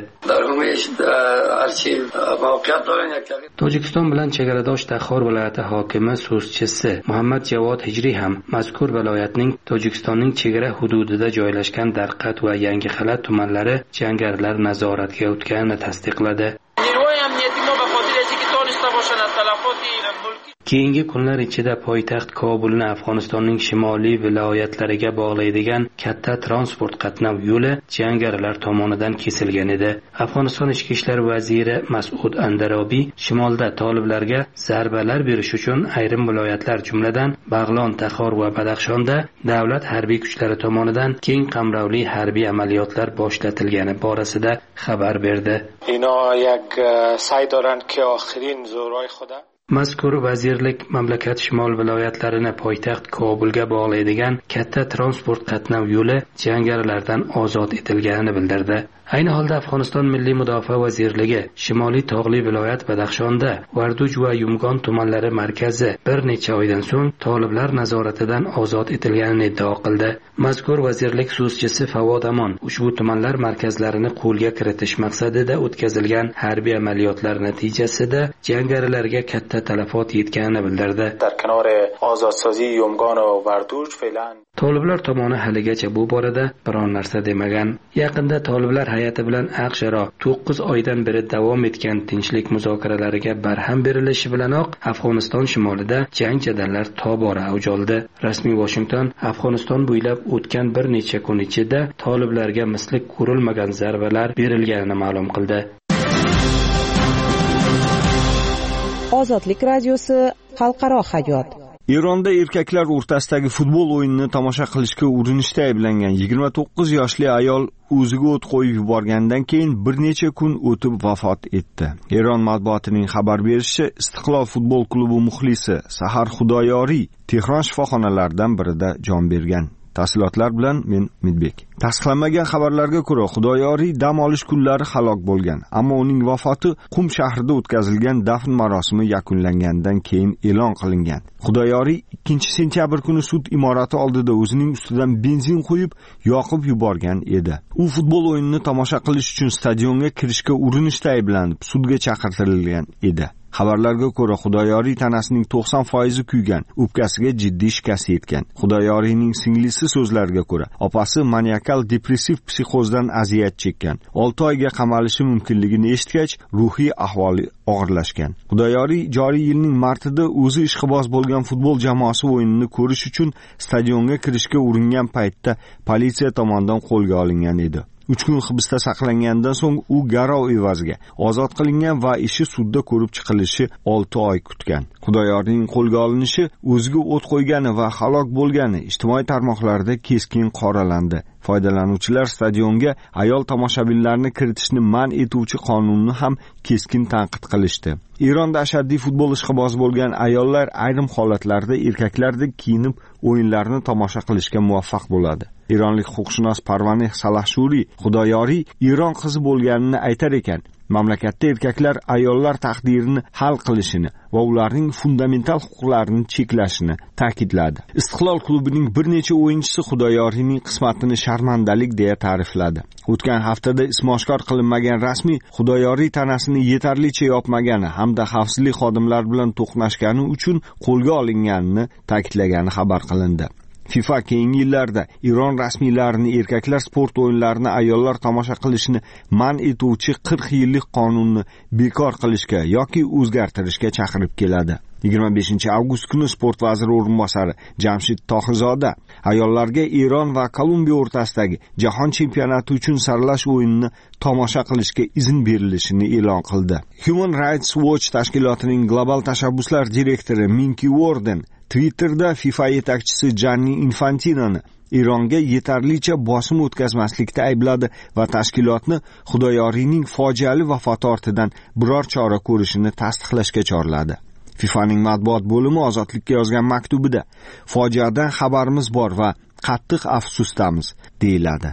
Speaker 11: Tojikiston bilan chegaradosh Taxor viloyati hokimi so'zchisi Muhammad Javod Hijriy ham mazkur viloyatning Tojikistonning chegara hududida joylashgan Darqat va Yangiqal'a tumanlari jangarilar nazoratiga o'tganini tasdiqladi. Keyingi kunlar ichida poytaxt Kobulni Afg'onistonning shimoliy viloyatlariga bog'laydigan katta transport qatnov yo'li jangarilar tomonidan kesilgan edi. Afg'oniston ichki ishlar vaziri Mas'ud Andarobiy shimolda toliblarga zarbalar berish uchun ayrim viloyatlar, jumladan Bag'lon, Taxor va Badaxshonda davlat harbiy kuchlari tomonidan keng qamrovli harbiy amaliyotlar boshlatilgani borasida xabar berdi. Mazkur vazirlik mamlakat shimol viloyatlarini poytaxt Kobulga bog'laydigan katta transport qatnov yo'li jangarilardan ozod etilganini bildirdi. Ayni holda Afg'oniston Milliy mudofaa vazirligi Shimoliy tog'li viloyat Badaxshonda Varduj va Yumgon tumanlari markazi bir necha oydan so'ng toliblar nazoratidan ozod etilganini iddao qildi. Mazkur vazirlik so'zchisi Favod Amon ushbu tumanlar markazlarini qo'lga kiritish maqsadida o'tkazilgan harbiy amaliyotlar natijasida jangarilarga katta talafot yetganini bildirdi. Toliblar tomoni haligacha bu borada biron narsa demagan. Yaqinda toliblar hay'ati bilan aqsharo to'qqiz oydan beri davom etgan tinchlik muzokaralariga barham berilishi bilanoq Afg'oniston shimolida jang jadallar tobora avj oldi. Rasmiy Washington Afg'oniston bo'ylab o'tgan bir necha kun ichida toliblarga misli ko'rilmagan zarbalar berilganini ma'lum qildi.
Speaker 4: Ozodlik radiosi xalqaro hayot.
Speaker 7: Eronda erkaklar o'rtasidagi futbol o'yinini tomosha qilishga urinishda ayblangan yigirma to'qqiz yoshli ayol o'ziga o't qo'yib yuborgandan keyin bir necha kun o'tib vafot etdi. Eron matbuotining xabar berishicha, Istiqlol futbol klubi muxlisi Sahar Xudoyoriy Tehron shifoxonalaridan birida jon bergan. Tafsilotlar bilan men Midbek. Tasdiqlanmagan xabarlarga ko'ra, Xudoyoriy dam olish kunlari halok bo'lgan, ammo uning vafoti Qum shahrida o'tkazilgan dafn marosimi yakunlangandan keyin e'lon qilingan. Xudoyoriy ikkinchi sentyabr kuni sud imorati oldida o'zining ustidan benzin quyib, yoqib yuborgan edi. U futbol o'yinini tomosha qilish uchun stadionga kirishga urinishda ayblanib, sudga chaqirtirilgan edi. Xabarlarga ko'ra, Xudoyoriy tanasining to'qson foizi kuygan, o'pkasiga jiddiy shikast yetgan. Xudoyoriyning singlisi so'zlariga ko'ra, opasi maniakal depressiv psixozdan aziyat chekkan. olti oyga qamalishi mumkinligini eshitgach, ruhiy ahvoli og'irlashgan. Xudoyoriy joriy yilning martida o'zi ishqiboz bo'lgan futbol jamoasi o'yinini ko'rish uchun stadionga kirishga uringan paytda politsiya tomonidan qo'lga olingan edi. uch kun hibsda saqlangandan so'ng u garov evaziga ozod qilingan va ishi sudda ko'rib chiqilishi olti oy kutgan. Xudoyorning qo'lga olinishi, o'ziga o't qo'ygani va halok bo'lgani ijtimoiy tarmoqlarda keskin qoralandi. Foydalanuvchilar stadionga ayol tomoshabinlarni kiritishni man etuvchi qonunni ham keskin tanqid qilishdi. Eronda ashaddiy futbol ishqibozi bo'lgan ayollar ayrim holatlarda erkaklardek kiyinib o'yinlarni tomosha qilishga muvaffaq bo'ladi. Eronlik huquqshunos Parvaneh Salahshuri Xudoyoriy Eron qizi bo'lganini aytar ekan, mamlakatda erkaklar ayollar taqdirini hal qilishini va ularning fundamental huquqlarini cheklashini ta'kidladi. Istiqlol klubining bir necha o'yinchisi Xudoyoriyning qismatini sharmandalik deya ta'rifladi. O'tgan haftada ismi oshkor qilinmagan rasmiy Xudoyoriy tanasini yetarlicha yopmagani hamda xavfsizlik xodimlari bilan to'qnashgani uchun qo'lga olinganini ta'kidlagani xabar qilindi. FIFA keyingi yillarda Iron rasmiylarini erkaklar sport o'yinlarini ayollar tomosha qilishni man etuvchi qirq yillik qonunni bekor qilishga yoki o'zgartirishga chaqirib keladi. yigirma beshinchi avgust kuni sport vaziri o'rinbosari Jamshid Tohizoda ayollarga Eron va Kolumbiya o'rtasidagi jahon chempionati uchun saralash o'yinini tomosha qilishga izn berilishini e'lon qildi. Human Rights Watch tashkilotining global tashabbuslar direktori Minky Warden Twitterda FIFA yetakchisi Gianni Infantinoni Eronga yetarlicha bosim o'tkazmaslikda aybladi va tashkilotni Xudoyoriyning fojiali vafoti ortidan biror chora ko'rishini tasdiqlashga chorladi. FIFAning matbuot bo'limi Ozodlikka yozgan maktubida fojiadan xabarimiz bor va qattiq afsusdamiz deyiladi.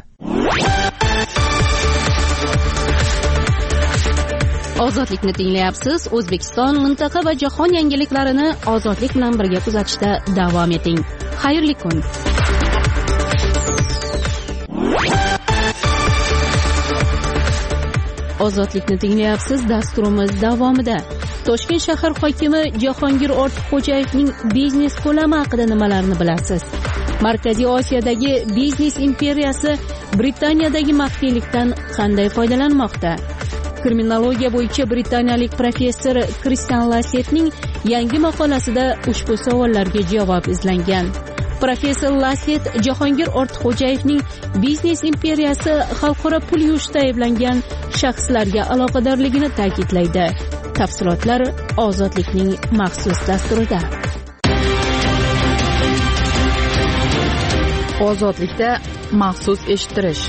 Speaker 3: Ozodlikni tinglayapsiz. O'zbekiston, mintaqa va jahon yangiliklarini ozodlik bilan birga kuzatishda davom eting. Xayrli kun. Ozodlikni tinglayapsiz. Dasturimiz davomida Toshkent shahar hokimi Jahongir Ortiqxo'jayevning biznes ko'lami haqida nimalarni bilasiz? Markaziy Osiyodagi biznes imperiyasi Britaniyadagi maxfiylikdan qanday foydalanmoqda? Kriminologiya bo'yicha britaniyalik professor Kristian Lassetning yangi maqolasida ushbu savollarga javob izlangan. Professor Lasset Jahongir Ortiqxo'jayevning biznes imperiyasi xalqaro pul yuvishda ayblangan shaxslarga aloqadorligini ta'kidlaydi. Tafsilotlar Ozodlikning maxsus dasturida.
Speaker 12: Ozodlikda maxsus eshittirish.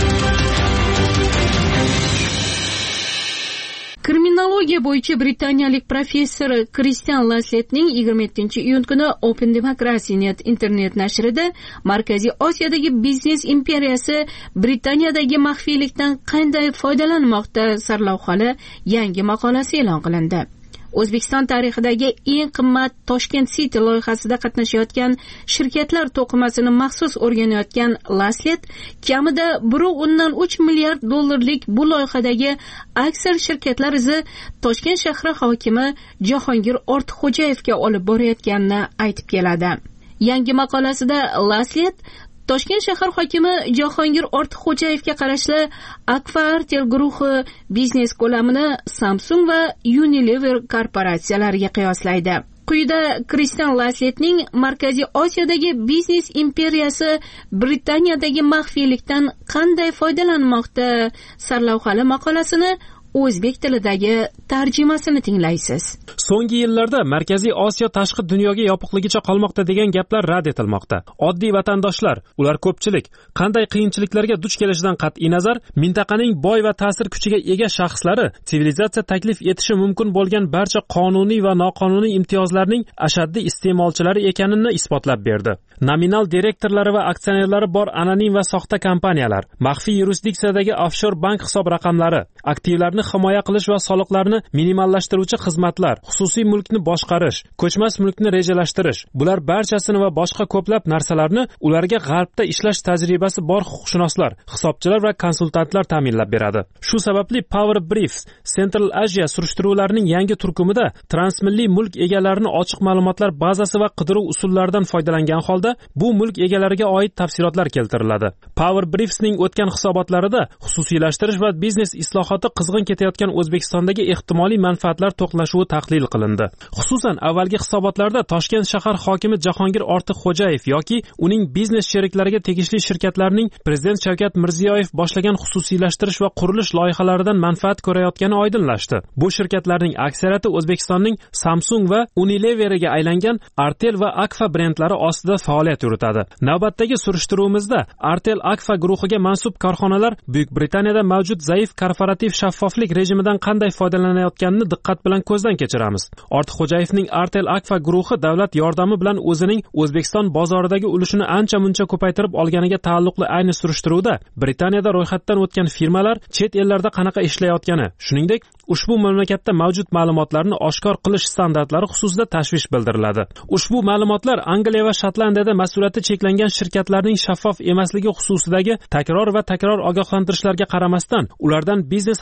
Speaker 3: Kriminologiya bo'yicha britaniyalik professor Kristian Lassetning yigirma yettinchi iyun kuni Open Democracy Net internet nashrida Markaziy Osiyodagi biznes imperiyasi Britaniyadagi maxfiylikdan qanday foydalanmoqda sarlavhali yangi maqolasi e'lon qilindi. O'zbekiston tarixidagi eng qimmat Toshkent City loyihasida qatnashayotgan shirkatlar to'qimasini maxsus o'rganayotgan Lasset kamida bir nuqta uch milliard dollarlik bu loyihadagi aksar shirkatlar izi Toshkent shahri hokimi Jahongir Ortiqxo'jayevga olib borayotganini aytib keladi. Yangi maqolasida Lasset Toshkent shahar hokimi Jahongir Ortiqxo'jayevga qarashli Akfa Artel guruhi biznes ko'lamini Samsung va Unilever korporatsiyalariga qiyoslaydi. Quyida Kristian Lassetning Markaziy Osiyodagi biznes imperiyasi Britaniyadagi maxfiylikdan qanday foydalanmoqda sarlavhali maqolasini o'zbek tilidagi tarjimasini tinglaysiz.
Speaker 13: So'nggi yillarda Markaziy Osiyo tashqi dunyoga yopiqligicha qolmoqda degan gaplar rad etilmoqda. Oddiy vatandoshlar, ular ko'pchilik, qanday qiyinchiliklarga duch kelishidan qat'iy nazar, mintaqaning boy va ta'sir kuchiga ega shaxslari sivilizatsiya taklif etishi mumkin bo'lgan barcha qonuniy va noqonuniy imtiyozlarning ashaddiy iste'molchilari ekanini isbotlab berdi. Nominal direktorlari va aksionerlari bor anonim va soxta kompaniyalar, maxfiy yurisdiksiyadagi offshor bank hisob raqamlari, aktivlarni himoya qilish va soliqlarni minimallashtiruvchi xizmatlar, xususiy mulkni boshqarish, ko'chmas mulkni rejalashtirish, bular barchasini va boshqa ko'plab narsalarni ularga g'arbda ishlash tajribasi bor huquqshunoslar, hisobchilar va konsultantlar ta'minlab beradi. Shu sababli Power Briefs Central Asia surishtiruvlarining yangi turkumida transmilliy mulk egalarini ochiq ma'lumotlar bazasi va qidiruv usullaridan foydalangan holda bu mulk egalariga oid tafsilotlar keltiriladi. Power Briefsning o'tgan hisobotlarida xususiylashtirish va biznes islohoti qizg'in ketayotgan O'zbekistondagi ehtimoliy manfaatlar to'qnashuvi tahlil qilindi. Xususan, avvalgi hisobotlarda Toshkent shahar hokimi Jahongir Ortiqxo'jayev yoki uning biznes sheriklariga tegishli shirkatlarning Prezident Shavkat Mirziyoyev boshlagan xususiylashtirish va qurilish loyihalaridan manfaat ko'rayotgani oydinlashdi. Bu shirkatlarning aksariyati O'zbekistonning Samsung va Unileveriga aylangan Artel va Akfa brendlari ostida faoliyat yuritadi. Navbatdagi surishtiruvimizda Artel Akfa guruhiga mansub korxonalar Buyuk Britaniyada mavjud zaif korporativ shaffoflik rejimidan qanday foydalanayotganini diqqat bilan ko'zdan kechiramiz. Ortiqxo'jayevning Artel Akfa guruhi davlat yordami bilan o'zining O'zbekiston bozoridagi ulushini ancha-muncha ko'paytirib olganiga taalluqli ayni surishtiruvda Britaniyada ro'yxatdan o'tgan firmalar chet ellarda qanaqa ishlayotgani, shuningdek, ushbu mamlakatda mavjud ma'lumotlarni oshkor qilish standartlari xususida tashvish bildiriladi. Ushbu ma'lumotlar Angliya va Shotlandiyada mas'uliyati cheklangan shirkatlarning shaffof emasligi xususidagi takror va takror ogohlantirishlarga qaramasdan, ulardan biznes haqiqiy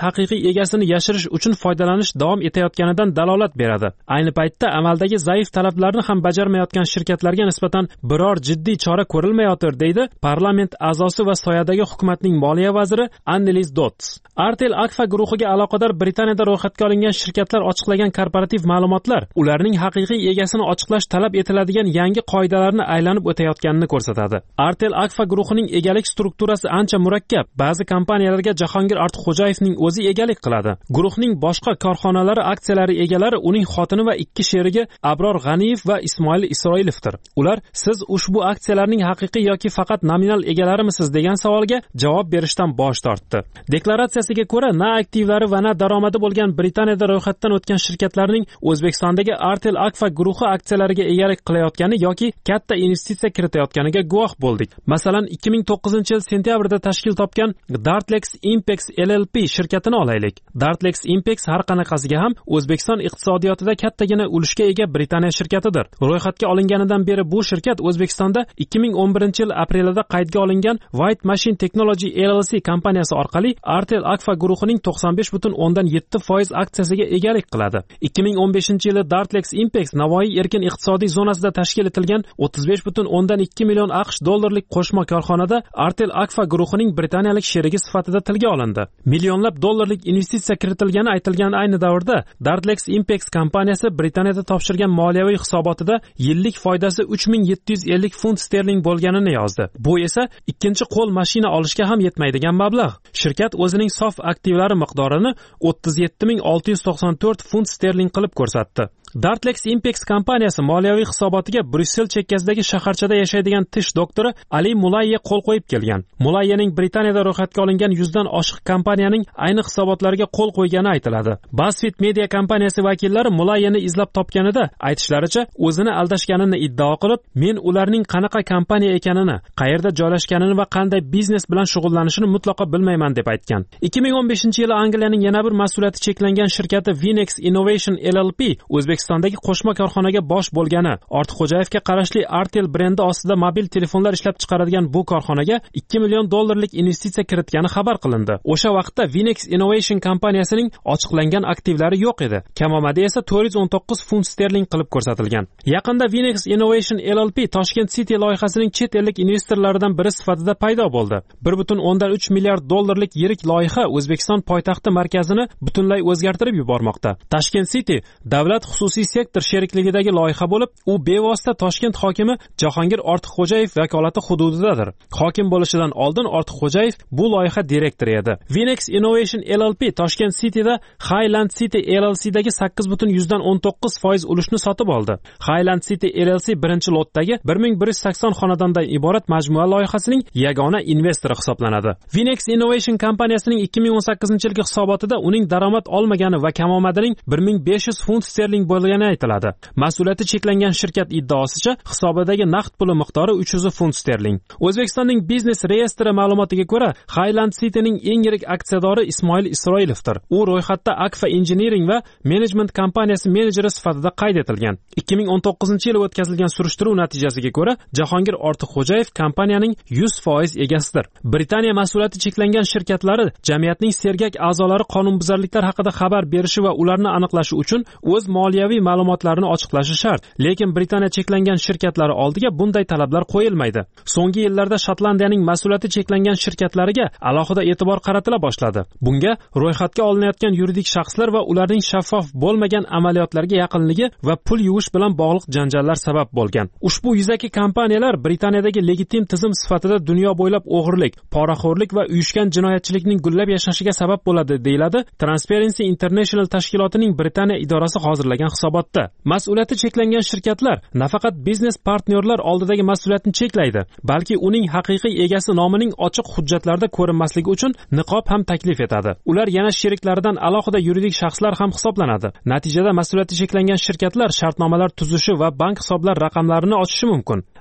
Speaker 13: egasini yashirish uchun foydalanish davom etayotganidan dalolat beradi. Ayni paytda amaldagi zaif talablarni ham bajarmayotgan shirkatlarga nisbatan biror jiddiy chora ko'rilmayotir, deydi parlament a'zosi va soyadagi hukumatning moliya vaziri Anneliz Dodds. Artel Agfa guruhiga aloqador Britaniyada ro'yxatga olingan shirkatlar ochiqlagan korporativ ma'lumotlar ularning haqiqiy egasini ochiqlash talab etiladigan yangi qoidalarni aylanib o'tayotganini ko'rsatadi. Artel Agfa guruhining egalik strukturasi ancha murakkab. Ba'zi kompaniyalarga Jahongir Ortiqxo'jayevning o'zi egalik qiladi. Guruhning boshqa korxonalari aksiyalari egalari uning xotini va ikki sherigi Abror G'aniyev va Ismoil Isroilovdir. Ular siz ushbu aksiyalarning haqiqiy yoki faqat nominal egalarimisiz degan savolga javob berishdan bosh tortdi. Deklaratsiyasiga ko'ra, na aktivlari va na daromadi bo'lgan Britaniyada ro'yxatdan o'tgan shirkatlarning O'zbekistondagi Artel Agfa guruhi aksiyalariga egalik qilayotgani yoki katta investitsiya kiritayotganiga guvoh bo'ldik. Masalan, ikki ming to'qqizinchi yil sentyabrda tashkil topgan Dartlex Impex L L P shirkatini olaylik. Dartlex Impex har qanaqasiga ham O'zbekiston iqtisodiyotida kattagina ulushga ega Britaniya shirkatidir. Ro'yxatga olinganidan beri bu shirkat O'zbekistonda ikki ming o'n birinchi yil aprelida qaydga olingan White Machine Technology L L C kompaniyasi orqali Artel Agfa guruhining to'qson besh butun o'ndan yetti foiz aksiyasiga egalik qiladi. ikki ming o'n beshinchi yili Dartlex Impex Navoiy erkin iqtisodiy zonasida tashkil etilgan o'ttiz besh butun o'ndan ikki million AQSh dollarlik qo'shma korxonada Artel Agfa guruhining britaniyalik sherigi sifatida tilga olindi. Millionlab dollarlik investitsiya kiritilgani aytilgan ayni davrda Dartlex Impex kompaniyasi Britaniyada topshirgan moliyaviy hisobotida yillik foydasi uch ming yetti yuz ellik funt sterling bo'lganini yozdi. Bu esa ikkinchi qo'l mashina olishga ham yetmaydigan mablag'. Shirkat o'zining sof aktivlari miqdorini o'ttiz yetti ming olti yuz to'qson to'rt funt sterling qilib ko'rsatdi. Dartlex Impex kompaniyasi moliyaviy hisobotiga Bryussel chekkasidagi shaharchada yashaydigan tish doktori Ali Mulayye qo'l qo'yib kelgan. Mulayyening Britaniyada ro'yxatga olingan yuzdan oshiq kompaniyaning ayni hisobotlariga qo'l qo'ygani aytiladi. BuzzFeed media kompaniyasi vakillari Mulayyeni izlab topganida aytishlaricha o'zini aldashganini iddao qilib, men ularning qanaqa kompaniya ekanini, qayerda joylashganini va qanday biznes bilan shug'ullanishini mutlaqo bilmayman deb aytgan. ikki ming o'n beshinchi yili Angliyaning yana bir mas'uliyati cheklangan shirkati Vinex Innovation L L P O'zbekistondagi qo'shma korxonaga bosh bo'lgani, Ortiqxo'jayevga qarashli Artel brendi ostida mobil telefonlar ishlab chiqaradigan bu korxonaga ikki million dollarlik investitsiya kiritgani xabar qilindi. O'sha vaqtda Vinex Innovation kompaniyasining ochiqlangan aktivlari yo'q edi. Kamomadi esa to'rt yuz o'n to'qqiz funt sterling qilib ko'rsatilgan. Yaqinda Vinex Innovation L L P Toshkent City loyihasining chet ellik investorlaridan biri sifatida paydo bo'ldi. bir butun o'ndan uch milliard dollarlik yirik loyiha O'zbekiston poytaxti markazini butunlay o'zgartirib yubormoqda. Toshkent City davlat xususiy sektor sherikligidagi loyiha bo'lib, u bevosita Toshkent hokimi Jahongir Ortiqxo'jayev vakolati hududidadir. Hokim bo'lishidan oldin Ortiqxo'jayev bu loyiha direktori edi. Vinex Innovation L L P Toshkent Cityda Highland City L L C'dagi sakkiz butun yuzdan o'n to'qqiz foiz ulushni sotib oldi. Highland City L L C birinchi lotdagi bir ming bir yuz sakson xonadondan iborat majmua loyihasining yagona investori hisoblanadi. Vinex Innovation kompaniyasining ikki ming o'n sakkizinchi yilgi hisobotida uning daromad olmagani va kamomadining bir ming besh yuz funt sterling bo'lgani aytiladi. Mas'uliyati cheklangan shirkat iddaosicha hisobidagi naqd puli miqdori uch yuz funt sterling. O'zbekistonning biznes reyestri ma'lumotiga ko'ra, Highland Cityning eng yirik aksiyadori Ismoil Isroilovdir. U ro'yxatda Agfa Engineering va Management kompaniyasi menejeri sifatida qayd etilgan. ikki ming o'n to'qqizinchi yil o'tkazilgan surishtiruv natijasiga ko'ra, Jahongir Ortiqxo'jayev kompaniyaning yuz foiz egasidir. Britaniya mas'uliyati cheklangan shirkatlari jamiyatning sergak a'zolari qonunbuzarliklar haqida xabar berishi va ularni aniqlashi uchun o'z moliyaviy ma'lumotlarini ochiqlashi shart. Lekin Britaniya cheklangan shirkatlari oldiga bunday talablar qo'yilmaydi. So'nggi yillarda Shotlandiyaning mas'uliyati cheklangan shirkatlariga alohida e'tibor qaratila boshladi. Bunga ro'yxatga olinayotgan yuridik shaxslar va ularning shaffof bo'lmagan amaliyotlarga yaqinligi va pul yuvish bilan bog'liq janjallar sabab bo'lgan. Ushbu yuzaki kompaniyalar Britaniyadagi legitim tizim sifatida dunyo bo'ylab o'g'irlik, poraxo'rlik va uyushgan jinoyatchilikning gullab yashashiga sabab bo'ladi, deyiladi Transparency International tashkilotining Britaniya idorasi hozirlagan hisobotda. Mas'uliyati cheklangan shirkatlar nafaqat biznes partnyorlar oldidagi mas'uliyatni cheklaydi, balki uning haqiqiy egasi nomining ochiq hujjatlarda ko'rinmasligi uchun niqob ham taklif etadi. Ular yana sheriklaridan alohida yuridik shaxslar ham hisoblanadi. Natijada mas'uliyati cheklangan shirkatlar shartnomalar tuzishi va bank hisoblar raqamlarini ochishi mumkin.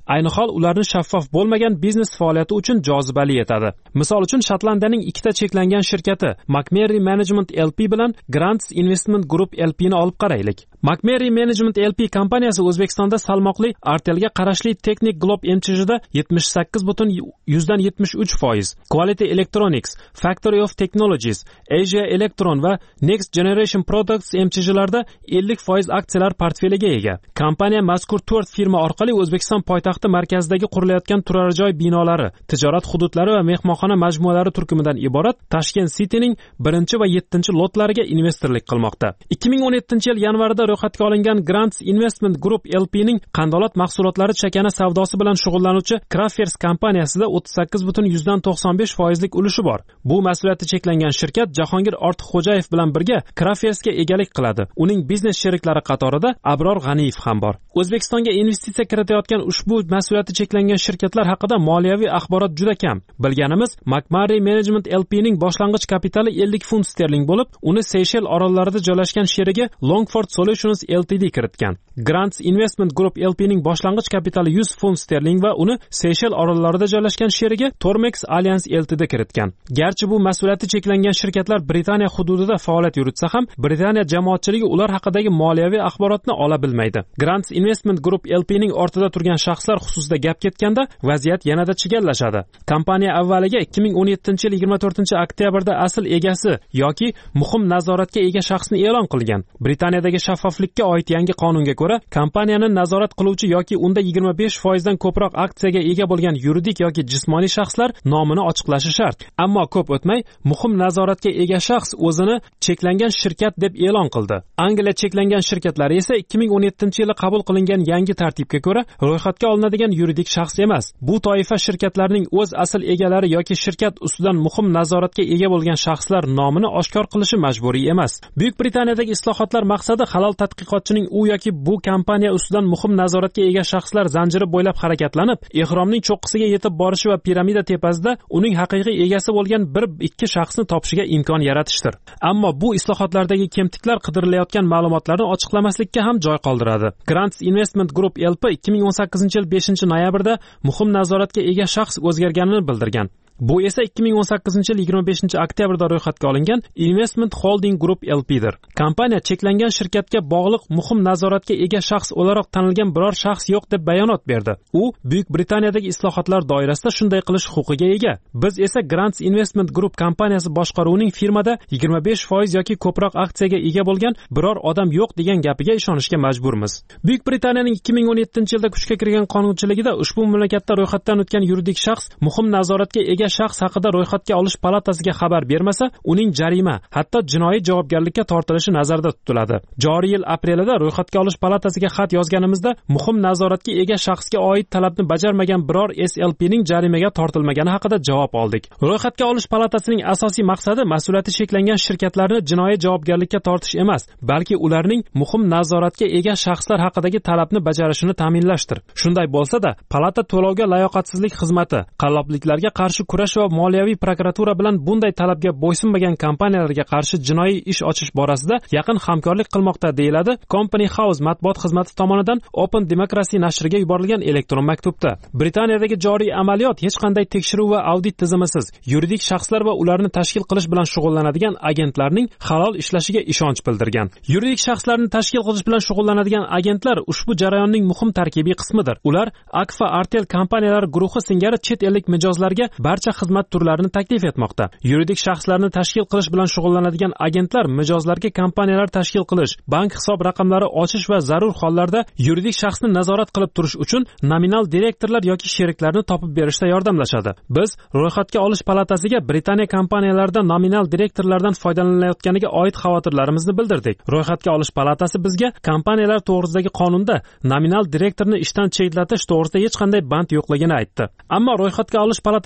Speaker 13: ayni hol ularni shaffof bo'lmagan biznes faoliyati uchun jozibali etadi. Misol uchun Shotlandiyaning ikkita cheklangan shirkati McMurray Management L P bilan Grants Investment Group L P ni olib qaraylik. McMurray Management L P kompaniyasi O'zbekistonda salmoqli Artelga qarashli Technic Globe M C H'da yetmish sakkiz butun yuzdan yetmish uch foiz, Quality Electronics, Factory of Technologies, Asia Electron va Next Generation Products M C H'larda ellik foiz aksiyalar portfeliga ega. Kompaniya mazkur to'rt firma orqali O'zbekiston poytaxti markazidagi qurilayotgan turar joy binolari, tijorat hududlari va mehmonxona majmualari turkumidan iborat Tashkent City'ning birinchi va yettinchi lotlariga investorlik qilmoqda. ikki ming o'n yettinchi yil yanvarida ro'yxatga olingan Grants Investment Group L P ning qandolat mahsulotlari chakana savdosi bilan shug'ullanuvchi Crafers kompaniyasida o'ttiz sakkiz butun yuzdan to'qson besh foizlik ulushi bor. Bu mas'uliyati cheklangan shirkat Jahongir Ortiqxo'jayev bilan birga Crafersga egalik qiladi. Uning biznes sheriklari qatorida Abror G'aniyev ham bor. O'zbekistonga investitsiya kiritayotgan ushbu mas'uliyati cheklangan shirkatlar haqida moliyaviy axborot juda kam. Bilganimiz, McMurray Management L P ning boshlang'ich kapitali ellik funt sterling bo'lib, uni Seychell orollarida joylashgan sherigi Longford Solutions Ltd kiritgan. Grants Investment Group L P ning boshlang'ich kapitali yuz funt sterling va uni Seychell orollarida joylashgan sherigi Tormex Alliance Ltd kiritgan. Garchi bu mas'uliyati cheklangan shirkatlar Britaniya hududida faoliyat yuritsa ham, Britaniya jamoatchiligi ular haqidagi moliyaviy axborotni ola bilmaydi. Grants Investment Group L P ning ortida turgan shaxslar xususida gap ketganda, vaziyat yanada chigallashadi. Kompaniya avvaliga ikki ming o'n yettinchi yil yigirma to'rtinchi oktyabrda asl egasi yoki muhim nazoratga ega shaxsni e'lon qilgan. Britaniyadagi shaffoflikka oid yangi qonunga ko'ra, kompaniyani nazorat qiluvchi yoki unda yigirma besh foiz dan ko'proq aksiyaga ega bo'lgan yuridik yoki jismoniy shaxslar nomini ochiqlashi shart. Ammo ko'p o'tmay, muhim nazoratga ega shaxs o'zini cheklangan shirkat deb e'lon qildi. Angliya cheklangan shirkatlari esa ikki ming o'n yettinchi yili qabul qilingan yangi tartibga ko'ra ro'yxatga olinadigan yuridik shaxs emas. Bu toifa shirkatlarning o'z asl egalari yoki shirkat ustidan muhim nazoratga ega bo'lgan shaxslar nomini oshkor qilishi majburiy emas. Buyuk Britaniyadagi islohotlar maqsadi halol tadqiqotchining u yoki bu kompaniya ustidan muhim nazoratga ega shaxslar zanjiri bo'ylab harakatlanib, ehromning cho'qqisiga yetib borishi va piramida tepasida uning haqiqiy egasi bo'lgan bir ikki shaxsni topishiga imkon yaratishdir. Ammo bu islohotlardagi kemtiklar qidirilayotgan ma'lumotlarni ochiqlamaslikka ham joy qoldiradi. Grants Investment Group L P ikki ming o'n sakkizinchi yil beshinchi noyabrda muhim nazoratga ega shaxs o'zgarganini bildirgan. Bu esa ikki ming o'n sakkizinchi yil yigirma beshinchi oktyabrda ro'yxatga olingan Investment Holding Group L P dir. Kompaniya cheklangan shirkatga bog'liq muhim nazoratga ega shaxs o'laroq tanilgan biror shaxs yo'q deb bayonot berdi. U Buyuk Britaniyadagi islohotlar doirasida shunday qilish huquqiga ega. Biz esa Grants Investment Group kompaniyasi boshqaruvining firmada yigirma besh foiz yoki ko'proq aksiyaga ega bo'lgan biror odam yo'q degan gapiga ishonishga majburmiz. Buyuk Britaniyaning ikki ming o'n yettinchi yilda kuchga kirgan qonunchiligida ushbu mamlakatda ro'yxatdan o'tgan yuridik shaxs muhim nazoratga ega shaxs haqida ro'yxatga olish palatasiga xabar bermasa, uning jarima, hatto jinoiy javobgarlikka tortilishi nazarda tutiladi. Joriy yil aprelida ro'yxatga olish palatasiga xat yozganimizda, muhim nazoratga ega shaxsga oid talabni bajarmagan biror S L P ning jarimaga tortilmagani haqida javob oldik. Ro'yxatga olish palatasining asosiy maqsadi mas'uliyati cheklangan shirkatlarni jinoiy javobgarlikka tortish emas, balki ularning muhim nazoratga ega shaxslar haqidagi talabni bajarishini ta'minlashdir. Shunday bo'lsa-da, palata to'lovga layoqatsizlik xizmati, qallobliklarga qarshi kurash va moliyaviy prokuratura bilan bunday talabga bo'ysunmagan kompaniyalarga qarshi jinoiy ish ochish borasida yaqin hamkorlik qilmoqda, deyiladi Company House matbuot xizmati tomonidan Open Democracy nashriga yuborilgan elektron maktubda. Britaniyadagi joriy amaliyot hech qanday tekshiruv va audit tizimisiz, yuridik shaxslar va ularni tashkil qilish bilan shug'ullanadigan agentlarning halol ishlashiga ishonch bildirgan. Yuridik shaxslarni tashkil qilish bilan shug'ullanadigan agentlar ushbu jarayonning muhim tarkibiy qismidir. Ular Akfa Artel kompaniyalari guruhi singari chet ellik mijozlarga barcha xizmat turlarini taklif etmoqda. Yuridik shaxslarni tashkil qilish bilan shug'ullanadigan agentlar mijozlarga kompaniyalar tashkil qilish, bank hisob raqamlari ochish va zarur hollarda yuridik shaxsni nazorat qilib turish uchun nominal direktorlar yoki sheriklarni topib berishda yordamlashadi. Biz ro'yxatga olish palatasiga Britaniya kompaniyalarida nominal direktorlardan foydalanilayotganiga oid xavotirlarimizni bildirdik. Ro'yxatga olish palatasi bizga kompaniyalar to'g'risidagi qonunda nominal direktorni ishdan chetlatish to'g'risida hech qanday band yo'qligini aytdi. Ammo ro'yxatga olish palatasidan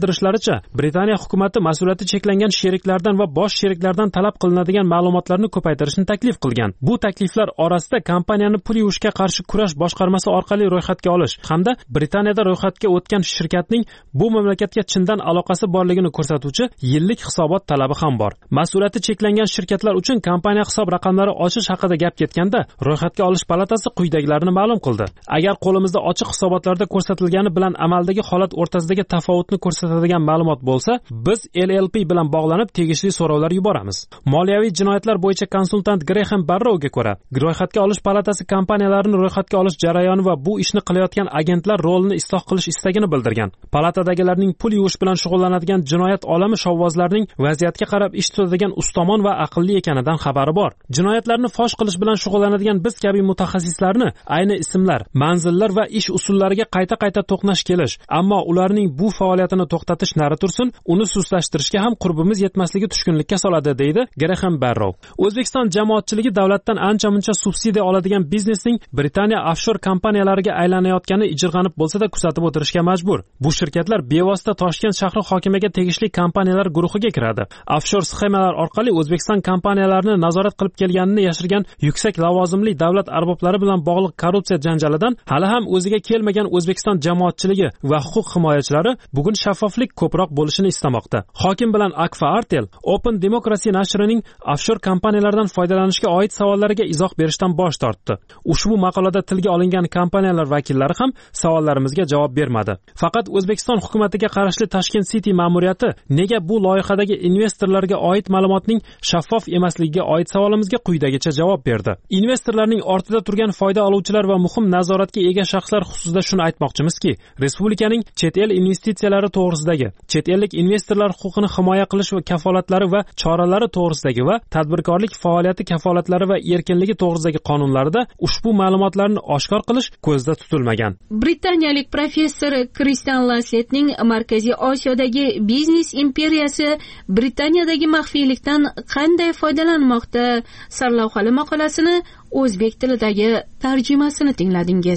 Speaker 13: bildirishlaricha, Britaniya hukumati mas'uliyati cheklangan sheriklardan va bosh sheriklardan talab qilinadigan ma'lumotlarni ko'paytirishni taklif qilgan. Bu takliflar orasida kompaniyani pul yuvishga qarshi kurash boshqarmasi orqali ro'yxatga olish hamda Britaniyada ro'yxatga o'tgan shirkatning bu mamlakatga chindan aloqasi borligini ko'rsatuvchi yillik hisobot talabi ham bor. Mas'uliyati cheklangan shirkatlar uchun kompaniya hisob raqamlari ochish haqida gap ketganda, ro'yxatga olish palatasi quyidagilarni ma'lum qildi. Agar qo'limizda ochiq hisobotlarda ko'rsatilgani bilan amaldagi holat o'rtasidagi tafovutni ko'rsatadigan ma'lumot bo'lsa, biz L L P bilan bog'lanib tegishli so'rovlar yuboramiz. Moliyaviy jinoyatlar bo'yicha konsultant Graham Barrowga ko'ra, ro'yxatga olish palatasi kompaniyalarni ro'yxatga olish jarayoni va bu ishni qilayotgan agentlar rolini isloh qilish istagini bildirgan. Palatadagilarning pul yuvish bilan shug'ullanadigan jinoyat olami shovvozlarning vaziyatga qarab ish tutadigan ustomon va aqlli ekanidan xabari bor. Jinoyatlarni fosh qilish bilan shug'ullanadigan biz kabi mutaxassislarni ayni ismlar, manzillar va ish usullariga qayta-qayta to'qnash kelish, ammo ularning bu faoliyatini to'xtatish nari tursin, uni suslashtirishga ham qurbimiz yetmasligi tushkunlikka soladi, deydi Graham Barrow. O'zbekiston jamoatchiligi davlatdan ancha-muncha subsidiya oladigan biznesning Britaniya offshor kompaniyalariga aylanayotgani ijirg'anib bo'lsa-da kuzatib o'tirishga majbur. Bu shirkatlar bevosita Toshkent shahri hokimiga tegishli kompaniyalar guruhiga kiradi. Offshor sxemalar orqali O'zbekiston kompaniyalarini nazorat qilib kelganini yashirgan yuksak lavozimli davlat arboblari bilan bog'liq korrupsiya janjalidan hali ham o'ziga kelmagan O'zbekiston jamoatchiligi va huquq himoyachilari bugun shaffoflik ko'proq bo'lishini istamoqda. Hokim bilan Akfa Artel Open Democracy nashrining offshor kompaniyalardan foydalanishga oid savollariga izoh berishdan bosh tortdi. Ushbu maqolada tilga olingan kompaniyalar vakillari ham savollarimizga javob bermadi. Faqat O'zbekiston hukumatiga qarashli Tashkent City ma'muriyati nega bu loyihadagi investorlarga oid ma'lumotning shaffof emasligiga oid savolimizga quyidagicha javob berdi. Investorlarning ortida turgan foyda oluvchilar va muhim nazoratga ega shaxslar xususida shuni aytmoqchimizki, respublikaning chet el investitsiyalari to'g'risidagi, chet ellik investorlar huquqini himoya qilish va kafolatlari va choralari to'g'risidagi va tadbirkorlik faoliyati kafolatlari va erkinligi to'g'risidagi qonunlarida ushbu ma'lumotlarni oshkor qilish ko'zda tutilmagan.
Speaker 3: Britaniyalik professor Kristian Lasletning Markaziy Osiyodagi biznes imperiyasi Britaniyadagi maxfiylikdan qanday foydalanmoqda sarlavhali maqolasini o'zbek tilidagi tarjimasini tingladingiz.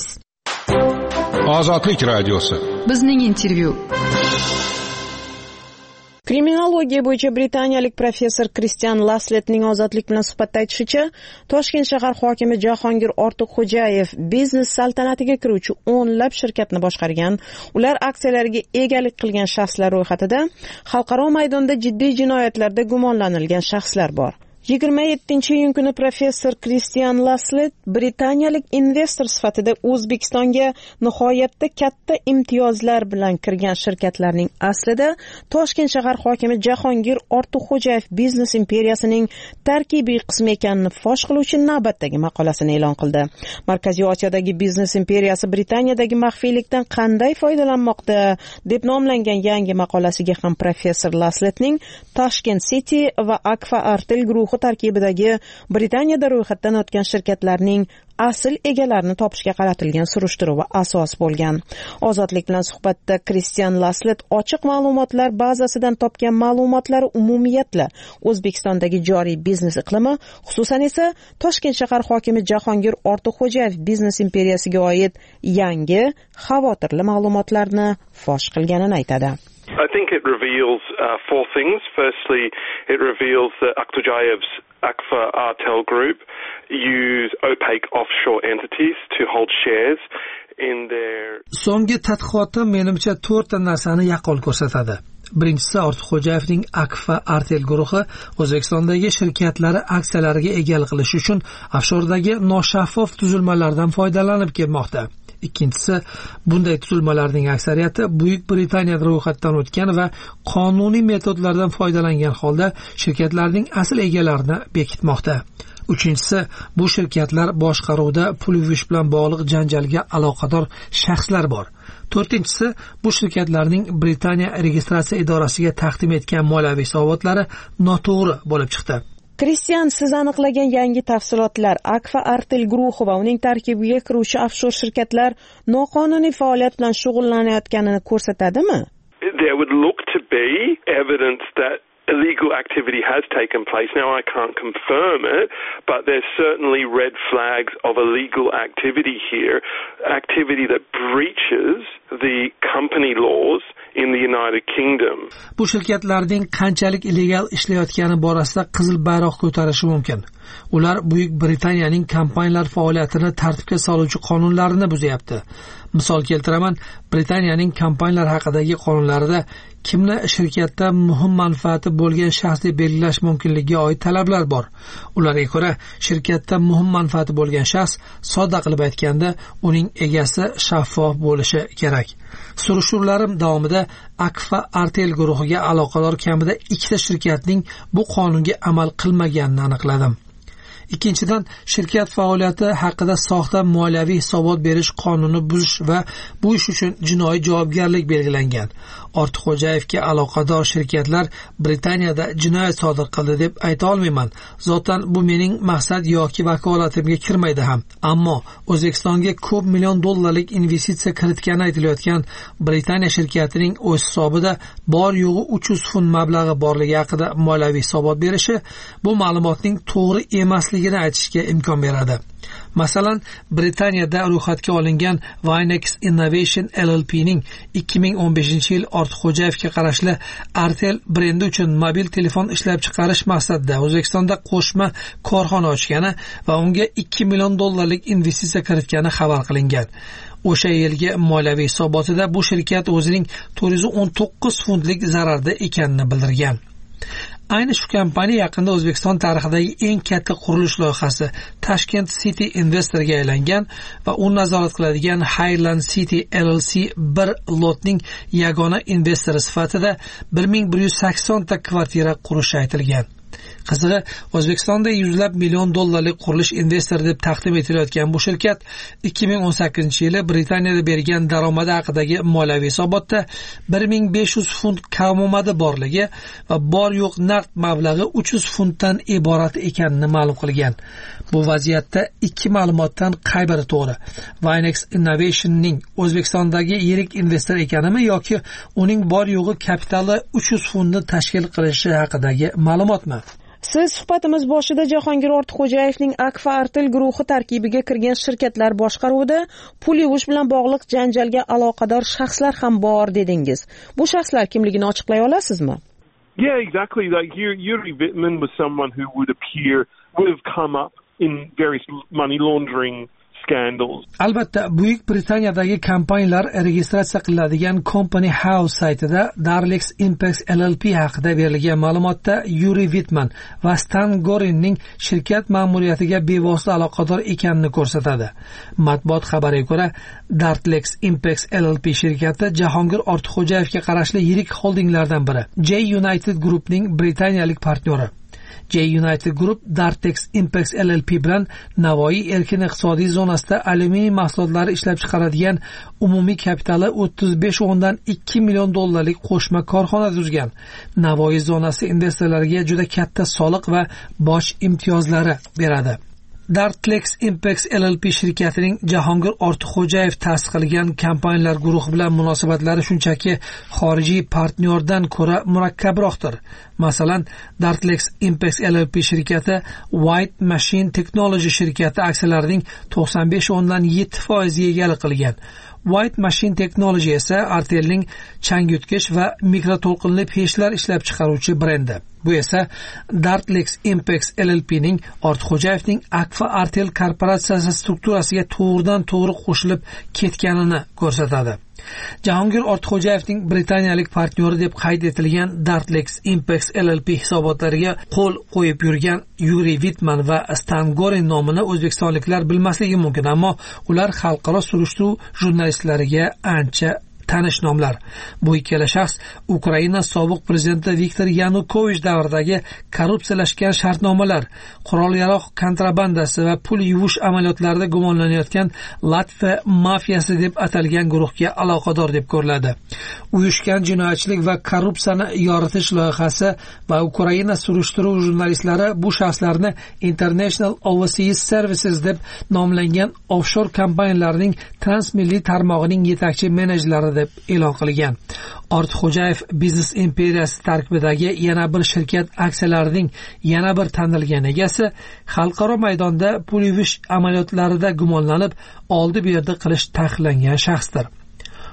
Speaker 14: Ozodlik radiosi.
Speaker 12: Bizning intervyu.
Speaker 4: Kriminologiya bo'yicha britaniyalik professor Kristian Lasletning Ozodlik bilan suhbatda aytishicha, Toshkent shahar hokimi Jahongir Ortiqxo'jayev biznes saltanatiga kiruvchi o'nlab shirkatni boshqargan, ular aksiyalariga egalik qilgan shaxslar ro'yxatida xalqaro maydonda jiddiy jinoyatlarda gumonlanilgan shaxslar bor. yigirma yettinchi iyun kuni professor Kristian Laslet britaniyalik investor sifatida O'zbekistonga nihoyatda katta imtiyozlar bilan kirgan shirkatlarning aslida Toshkent shahar hokimi Jahongir Ortiqxo'jayev biznes imperiyasining tarkibiy qismi ekanini fosh qiluvchi navbatdagi maqolasini e'lon qildi. Markaziy Osiyodagi biznes imperiyasi Britaniyadagi maxfiylikdan qanday foydalanmoqda deb nomlangan yangi maqolasiga ham professor Lasletning Tashkent City va Akfa Artel guruhi tarkibidagi Britaniyada ro'yxatdan o'tgan shirkatlarning asl egalarini topishga qaratilgan surishtiruvi asos bo'lgan. Ozodlik bilan suhbatda Kristian Laslet ochiq ma'lumotlar bazasidan topgan ma'lumotlari umumiyatla O'zbekistondagi joriy biznes iqlimi, xususan esa Toshkent shahar hokimi Jahongir Ortiqxo'jayev biznes imperiyasiga oid yangi xavotirli ma'lumotlarni fosh qilganini aytadi.
Speaker 15: I think it reveals uh, four things. Firstly, it reveals that Ortiqxo'jayev's Akfa Artel Group use opaque offshore entities to hold shares in their...
Speaker 5: So'nggi tadqiqotim menimcha to'rtta narsani yaqqol ko'rsatadi. Birinchisi, Ortiqxo'jayevning Akfa Artel guruhi O'zbekistondagi shirkatlari aksiyalariga egalik qilish uchun offshordagi noshaffof tuzilmalardan foydalanib kelmoqda. Ikkinchisi, bunday tuzilmalarning aksariyati Buyuk Britaniyada ro'yxatdan o'tgan va qonuniy metodlardan foydalangan holda shirkatlarning asl egalarini bekitmoqda. Uchinchisi, bu shirkatlar boshqaruvida pul yuvish bilan bog'liq janjalga aloqador shaxslar bor. To'rtinchisi, bu shirkatlarning Britaniya registratsiya idorasiga taqdim etgan moliyaviy hisobotlari noto'g'ri bo'lib chiqdi.
Speaker 4: Kristian, siz aniqlagan yangi tafsilotlar Akfa Artel guruhi va uning tarkibiga kiruvchi offshore shirkatlar noqonuniy faoliyat bilan shug'ullanayotganini ko'rsatadimi?
Speaker 15: There would look to be evidence that illegal activity has taken place. Now, I can't confirm it, but there's certainly red flags of illegal activity here, activity that breaches the company laws in the United Kingdom.
Speaker 5: Bu shirkatlarning qanchalik illegal ishlayotgani borasida qizil bayroq ko'tarishi mumkin. Ular Buyuk Britaniyaning kompaniyalar faoliyatini tartibga soluvchi qonunlarini buzyapti. Misol keltiraman, Britaniyaning kompaniyalar haqidagi qonunlarida kimni shirkatda muhim manfaati bo'lgan shaxs deb belgilash mumkinligiga oid talablar bor. Ularga ko'ra, shirkatda muhim manfaati bo'lgan shaxs, sodda qilib aytganda, uning egasi shaffof bo'lishi kerak. Surishtiruvlarim davomida Akfa Artel guruhiga aloqador kamida ikkita shirkatning bu qonunga amal qilmaganini aniqladim. Ikkinchidan, shirkat faoliyati haqida soxta moliyaviy hisobot berish qonunini buzish va bu ish uchun jinoiy javobgarlik belgilangan. Ortiqxo'jayevga aloqador shirkatlar Britaniyada jinoyat sodir qildi deb ayta olmayman. Zotan bu mening maqsad yoki vakolatimga kirmaydi ham. Ammo O'zbekistonga ko'p million dollarlik investitsiya kiritgani aytilayotgan Britaniya shirkatining o'z hisobida bor yo'g'i uch yuz funt mablag'i borligi haqida moliyaviy hisobot berishi bu ma'lumotning to'g'ri emasligini aytishga imkon beradi. Masalan, Britaniyada ro'yxatga olingan Vinex Innovation L L P ning ikki ming o'n beshinchi yil Ortiqxo'jayevga qarashli Artel brendi uchun mobil telefon ishlab chiqarish maqsadida O'zbekistonda qo'shma korxona ochgani va unga ikki million dollarlik investitsiya kiritgani xabar qilingan. O'sha yilgi moliyaviy hisobotida bu shirkat o'zining to'rt yuz o'n to'qqiz funtlik zararda ekanini bildirgan. Ayni shu kompaniya yaqinda O'zbekiston tarixidagi eng katta qurilish loyihasi Tashkent City Investorga aylangan va uni nazorat qiladigan Highland City L L C bir lotning yagona investori sifatida bir ming bir yuz sakson ta kvartira qurishi aytilgan. Qizig'i, O'zbekistonda yuzlab million dollarlik qurilish investori deb taqdim etilayotgan bu shirkat ikki ming o'n sakkizinchi yili Britaniyada bergan daromadi haqidagi moliyaviy hisobotda bir ming besh yuz funt kamomadi borligi va bor yo'q naqd mablag'i uch yuz funtdan iborat ekanini ma'lum qilgan. Bu vaziyatda ikki ma'lumotdan qay biri to'g'ri? Vinex Innovation'ning O'zbekistondagi yirik investor ekanimi yoki uning bor yo'g'i kapitali uch yuz funtni tashkil qilishi haqidagi ma'lumotmi?
Speaker 4: Siz suhbatimiz boshida Jahongir Ortiqxo'jayevning Akfa Artel guruhi tarkibiga kirgan shirkatlar boshqaruvida pul yuvish bilan bog'liq janjalga aloqador shaxslar ham bor dedingiz. Bu shaxslar kimligini ochiqlay olasizmi?
Speaker 15: Yeah, exactly. Like Yuri Wittman was someone who would appear, would have come up in various money laundering scandals.
Speaker 5: Albatta, Buyuk Britaniyadagi kompaniyalar registratsiya qilinadigan Company House saytida Darlex Impex L L P haqida berilgan ma'lumotda Yuri Wittman va Stan Gorinning shirkat ma'muriyatiga bevosita aloqador ekanini ko'rsatadi. Matbuot xabariga ko'ra, Darlex Impex L L P shirkati Jahongir Ortiqxo'jayevga qarashli yirik holdinglardan biri. J United Groupning britaniyalik partneri. J United Group Dartex Impex L L P bilan Navoiy erkin iqtisodiy zonasida alyuminiy mahsulotlari ishlab chiqaradigan umumiy kapitali o'ttiz besh o'ndan ikki million dollarlik qo'shma korxona tuzgan. Navoiy zonasi investorlarga juda katta soliq va boj imtiyozlari beradi. Dartex Impex L L P shirkatining Jahongir Ortiqxo'jayev ta'sis qilgan kompaniyalar guruhi bilan munosabatlari shunchaki xorijiy partnyordan ko'ra murakkabroqdir. Masalan, Dartex Impex L L P shirkati White Machine Technology shirkati aksiyalarining to'qson besh o'ndan yetti foiziga egalik qilgan. White Machine Technology esa Artelning changyutgich va mikroto'lqinli pechlar ishlab chiqaruvchi brendi. Bu esa Dartex Impex L L P ning Ortiqxo'jayevning Akfa Artel korporatsiyasi strukturasiga to'g'ridan to'g'ri qo'shilib ketganini ko'rsatadi. Jahongir Ortiqxo'jayevning britaniyalik partneri deb qayd etilgan Dartex Impex L L P hisobotlariga qo'l qo'yib yurgan Yuri Wittman va Stan Gorin nomini o'zbekistonliklar bilmasligi mumkin, ammo ular xalqaro surishtiruv jurnalistlariga ancha tanish nomlar. Bu ikkala shaxs Ukraina sobiq prezidenti Viktor Yanukovich davridagi korrupsiyalashgan shartnomalar, qurol-yarog' kontrabandasi va pul yuvish amaliyotlarida gumonlanayotgan Latviya mafiyasi deb atalgan guruhga aloqador deb ko'riladi. Uyushgan jinoyatchilik va korrupsiyani yoritish loyihasi va Ukraina surishtiruv jurnalistlari bu shaxslarni International Overseas Services deb nomlangan offshore kompaniyalarining transmilliy tarmog'ining yetakchi menejerlari deb e'lon qilgan. Ortiqxo'jayev biznes imperiyasi tarkibidagi yana bir shirkat aksiyalarining yana bir tanilgan egasi xalqaro maydonda pul yuvish amaliyotlarida gumonlanib oldi berdi qilish taqiqlangan shaxsdir.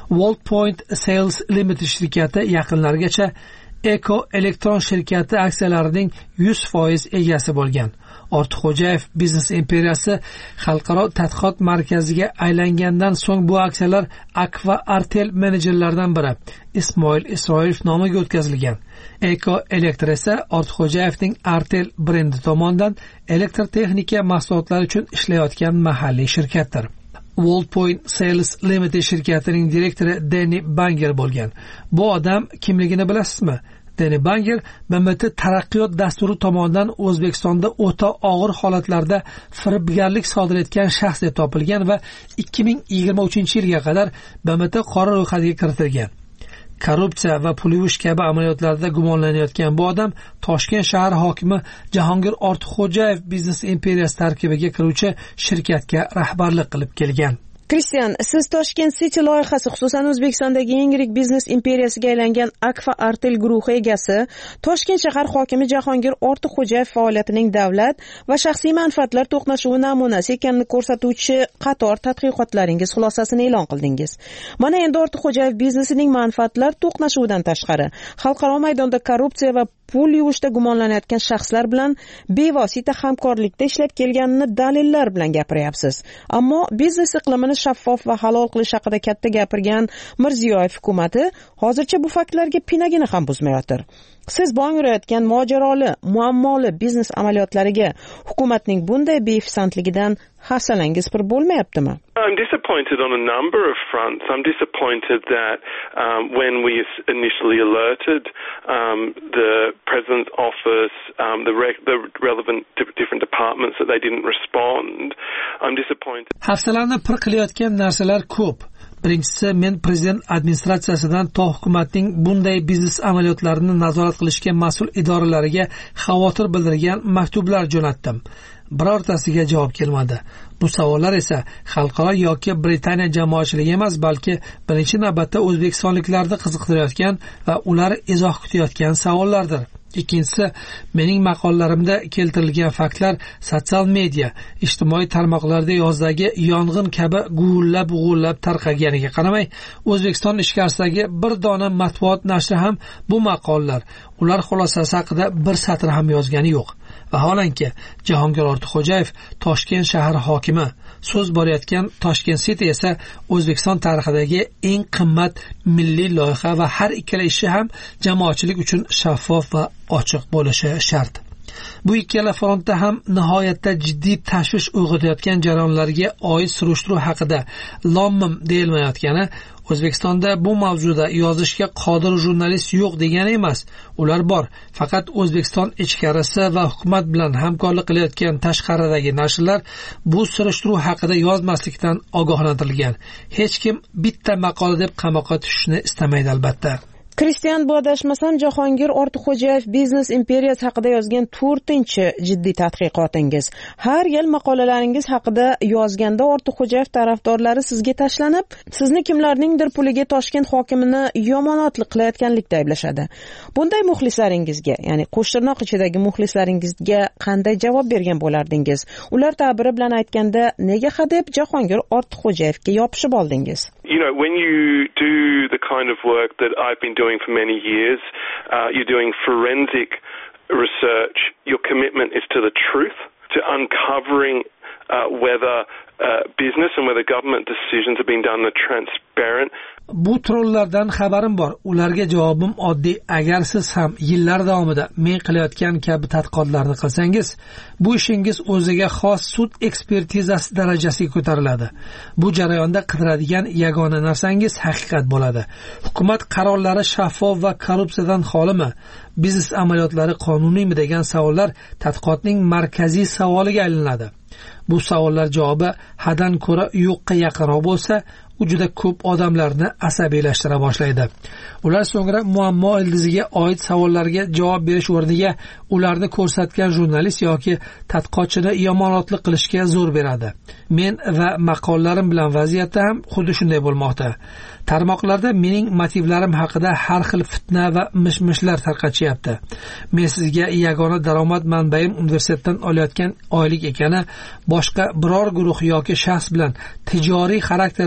Speaker 5: Worldpoint Sales Limited shirkati yaqinlargacha Eko Elektron shirkati aksiyalarining yuz foiz egasi bo'lgan. Ortiqxo'jayev biznes imperiyasi xalqaro tadqiqot markaziga aylangandan so'ng bu aksiyalar Akfa Artel menejerlaridan biri Ismoil Isroilov nomiga o'tkazilgan. Eko Elektr esa Ortiqxo'jayevning Artel brendi tomonidan elektr texnika mahsulotlari uchun ishlayotgan mahalliy shirkatdir. Worldpoint Sales Limited shirkatining direktori Danny Banger bo'lgan. Bu odam kimligini bilasizmi? Danny Banger B M T taraqqiyot dasturi tomonidan O'zbekistonda o'ta og'ir holatlarda firibgarlik sodir etgan shaxs deb topilgan va ikki ming yigirma uchinchi yilga qadar B M T qora ro'yxatiga kiritilgan. Korrupsiya va pul yuvish kabi amaliyotlarda gumonlanayotgan bu odam Toshkent shahar hokimi Jahongir Ortiqxo'jayev biznes imperiyasi tarkibiga kiruvchi shirkatga rahbarlik qilib kelgan.
Speaker 4: Kristian, siz Toshkent City loyihasi, xususan O'zbekistondagi eng yirik biznes imperiyasiga aylangan Akfa Artel guruhi egasi, Toshkent shahar hokimi Jahongir Ortiqxo'jayev faoliyatining davlat va shaxsiy manfaatlar to'qnashuvi namunasi ekanini ko'rsatuvchi qator tadqiqotlaringiz xulosasini e'lon qildingiz. Mana endi Ortiqxo'jayev biznesining manfaatlar to'qnashuvidan tashqari xalqaro maydonda korrupsiya va pul yuvishda gumonlanayotgan shaxslar bilan bevosita hamkorlikda ishlab kelganini dalillar bilan gapiryapsiz. Ammo biznes iqlimini shaffof va halol qilish haqida katta gapirgan Mirziyoyev hukumatı hozircha bu faktlarga pinagini ham buzmayotir. Siz bong urayotgan mojaroli, muammoli biznes amaliyotlariga hukumatning bunday beifsandligidan hafsalangiz bir bo'lmayaptimi?
Speaker 15: I'm disappointed on a number of fronts. I'm disappointed that um, when we initially alerted um, the President's office, um, the, re- the relevant di- different departments, that they didn't respond. I'm disappointed.
Speaker 5: Hafsalarni pir qilayotgan narsalar ko'p. Birinchisi, men prezident administratsiyasidan to hukumatning bunday biznes amaliyotlarini nazorat qilishga mas'ul idoralariga xavotir bildirgan maktublar jo'natdim. Birortasiga javob kelmadi. Bu savollar esa xalqaro yoki Britaniya jamoatchiligi emas, balki birinchi navbatda o'zbekistonliklarni qiziqtirayotgan va ular izoh kutayotgan savollardir. Ikkinchisi, mening maqolalarimda keltirilgan faktlar sotsial media, ijtimoiy tarmoqlarda yozdagi yong'in kabi guvullab-g'uvullab tarqalganiga qaramay, O'zbekiston ichkarisidagi bir dona matbuot nashri ham bu maqolalar, ular xulosasi haqida bir satr ham yozgani yo'q. Vaholanki, Jahongir Ortiqxo'jayev Toshkent shahar hokimi, so'z borayotgan Toshkent City esa O'zbekiston tarixidagi eng qimmat milliy loyiha va har ikkala ishi ham jamoatchilik uchun shaffof va ochiq bo'lishi shart. Bu ikkala frontda ham nihoyatda jiddiy tashvish uyg'otayotgan jarayonlarga oid surishtiruv haqida lom-mim deyilmayotgani O'zbekistonda bu mavzuda yozishga qodir jurnalist yo'q degani emas. Ular bor. Faqat O'zbekiston ichkarisi va hukumat bilan hamkorlik qilayotgan tashqaridagi nashrlar bu surishtiruv haqida yozmaslikdan ogohlantirilgan. Hech kim bitta maqola deb qamoqqa tushishni istamaydi albatta.
Speaker 4: Kristian, bu adashmasam Jahongir Ortiqxo'jayev biznes imperiyasi haqida yozgan to'rtinchi jiddiy tadqiqotingiz. Har yil maqolalaringiz haqida yozganda Ortiqxo'jayev tarafdorlari sizga tashlanib, sizni kimlarningdir puliga Toshkent hokimini yomonotlik qilayotganlikda ayblashadi. Bunday muxlislaringizga, ya'ni qo'shtirnoq ichidagi muxlislaringizga qanday javob bergan bo'lardingiz? Ular ta'biri bilan aytganda, nega hadeb Jahongir Ortiqxo'jayevga yopishib oldingiz?
Speaker 15: You know, when you do the kind of work that I've been doing for many years, uh, you're doing forensic research, your commitment is to the truth, to uncovering uh, whether uh, business and whether government decisions have been done in a transparent.
Speaker 5: Bu trollardan xabarim bor. Ularga javobim oddiy. Agar siz ham yillar davomida men qilayotgan kabi tadqiqotlarni qilsangiz, bu ishingiz o'ziga xos sud ekspertizasi darajasiga ko'tariladi. Bu jarayonda qidiradigan yagona narsangiz haqiqat bo'ladi. Hukumat qarorlari shaffof va korrupsiyadan xolimi? Biznes amaliyotlari qonuniymi degan savollar tadqiqotning markaziy savoliga aylanadi. Bu savollar javobi haddan ko'ra yo'qqa yaqinroq bo'lsa, u juda ko'p odamlarni asabiylashtira boshlaydi. Ular so'ngra muammo ildiziga oid savollarga javob berish o'rniga ularni ko'rsatgan jurnalist yoki tadqiqotchini yomonotlik qilishga zo'r beradi. Men va maqolalarim bilan vaziyatda ham xuddi shunday bo'lmoqda. Tarmoqlarda mening motivlarim haqida har xil fitna va mish-mishlar tarqatyapti. Men sizga yagona daromad manbaim universitetdan olayotgan oylik ekani, boshqa biror guruh yoki shaxs bilan tijoriy xarakterdagi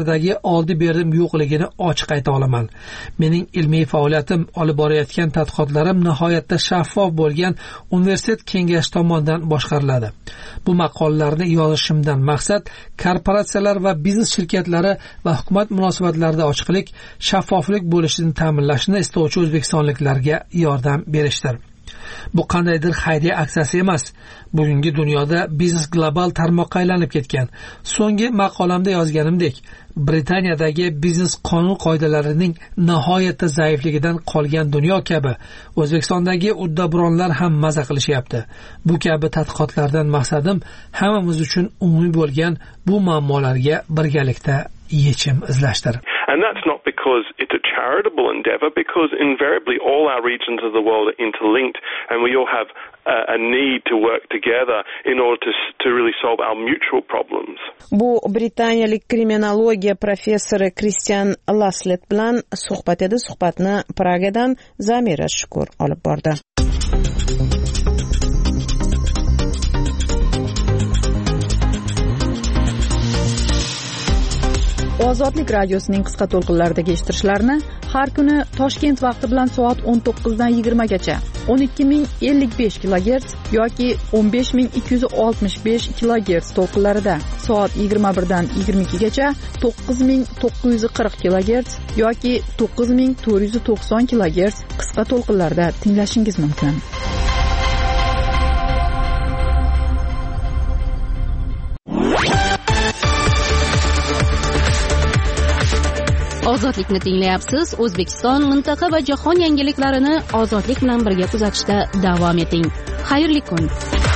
Speaker 5: oldi berdim yo'qligini ochiq ayta olaman. Mening ilmiy faoliyatim, olib borayotgan tadqiqotlarim nihoyatda shaffof bo'lgan universitet kengashi tomonidan boshqariladi. Bu maqolalarni yozishimdan maqsad korporatsiyalar va biznes shirkatlari va hukumat munosabatlarida ochiqlik, shaffoflik bo'lishini ta'minlashni istovchi o'zbekistonliklarga yordam berishdir. Bu qandaydir xayriya aksiyasi emas. Bugungi dunyoda biznes global tarmoqqa aylanib ketgan. So'nggi maqolamda yozganimdek, Britaniyadagi biznes qonun qoidalarining nihoyatda zaifligidan qolgan dunyo kabi O'zbekistondagi uddaburonlar ham maza qilishyapti. Bu kabi tadqiqotlardan maqsadim hammamiz uchun umumiy bo'lgan bu muammolarga birgalikda yechim izlashdir.
Speaker 15: And that's not because it's a charitable endeavour, because invariably all our regions of the world are interlinked and we all have a, a need to work together in order to, to really solve our mutual problems.
Speaker 4: Bu britaniyalik kriminologiya professori Kristian Laslet bilan suhbat edi. Suhbatni Pragadan Zamira Shukur olib bordi.
Speaker 12: Ozodlik radiosining qisqa to'lqinlardagi eshittirishlarni har kuni Toshkent vaqti bilan soat o'n to'qqiz dan yigirma gacha o'n ikki ming ellik besh kilogerts yoki o'n besh ming ikki yuz oltmish besh kilogerts to'lqinlarida, soat yigirma bir dan yigirma ikki gacha to'qqiz ming to'qqiz yuz qirq kilogerts yoki to'qqiz ming to'rt yuz to'qson kilogerts qisqa to'lqinlarda tinglashingiz mumkin.
Speaker 3: Ozodlikni tinglayapsiz. O'zbekiston, mintaqa va jahon yangiliklarini ozodlik bilan birga kuzatishda davom eting. Xayrli kun.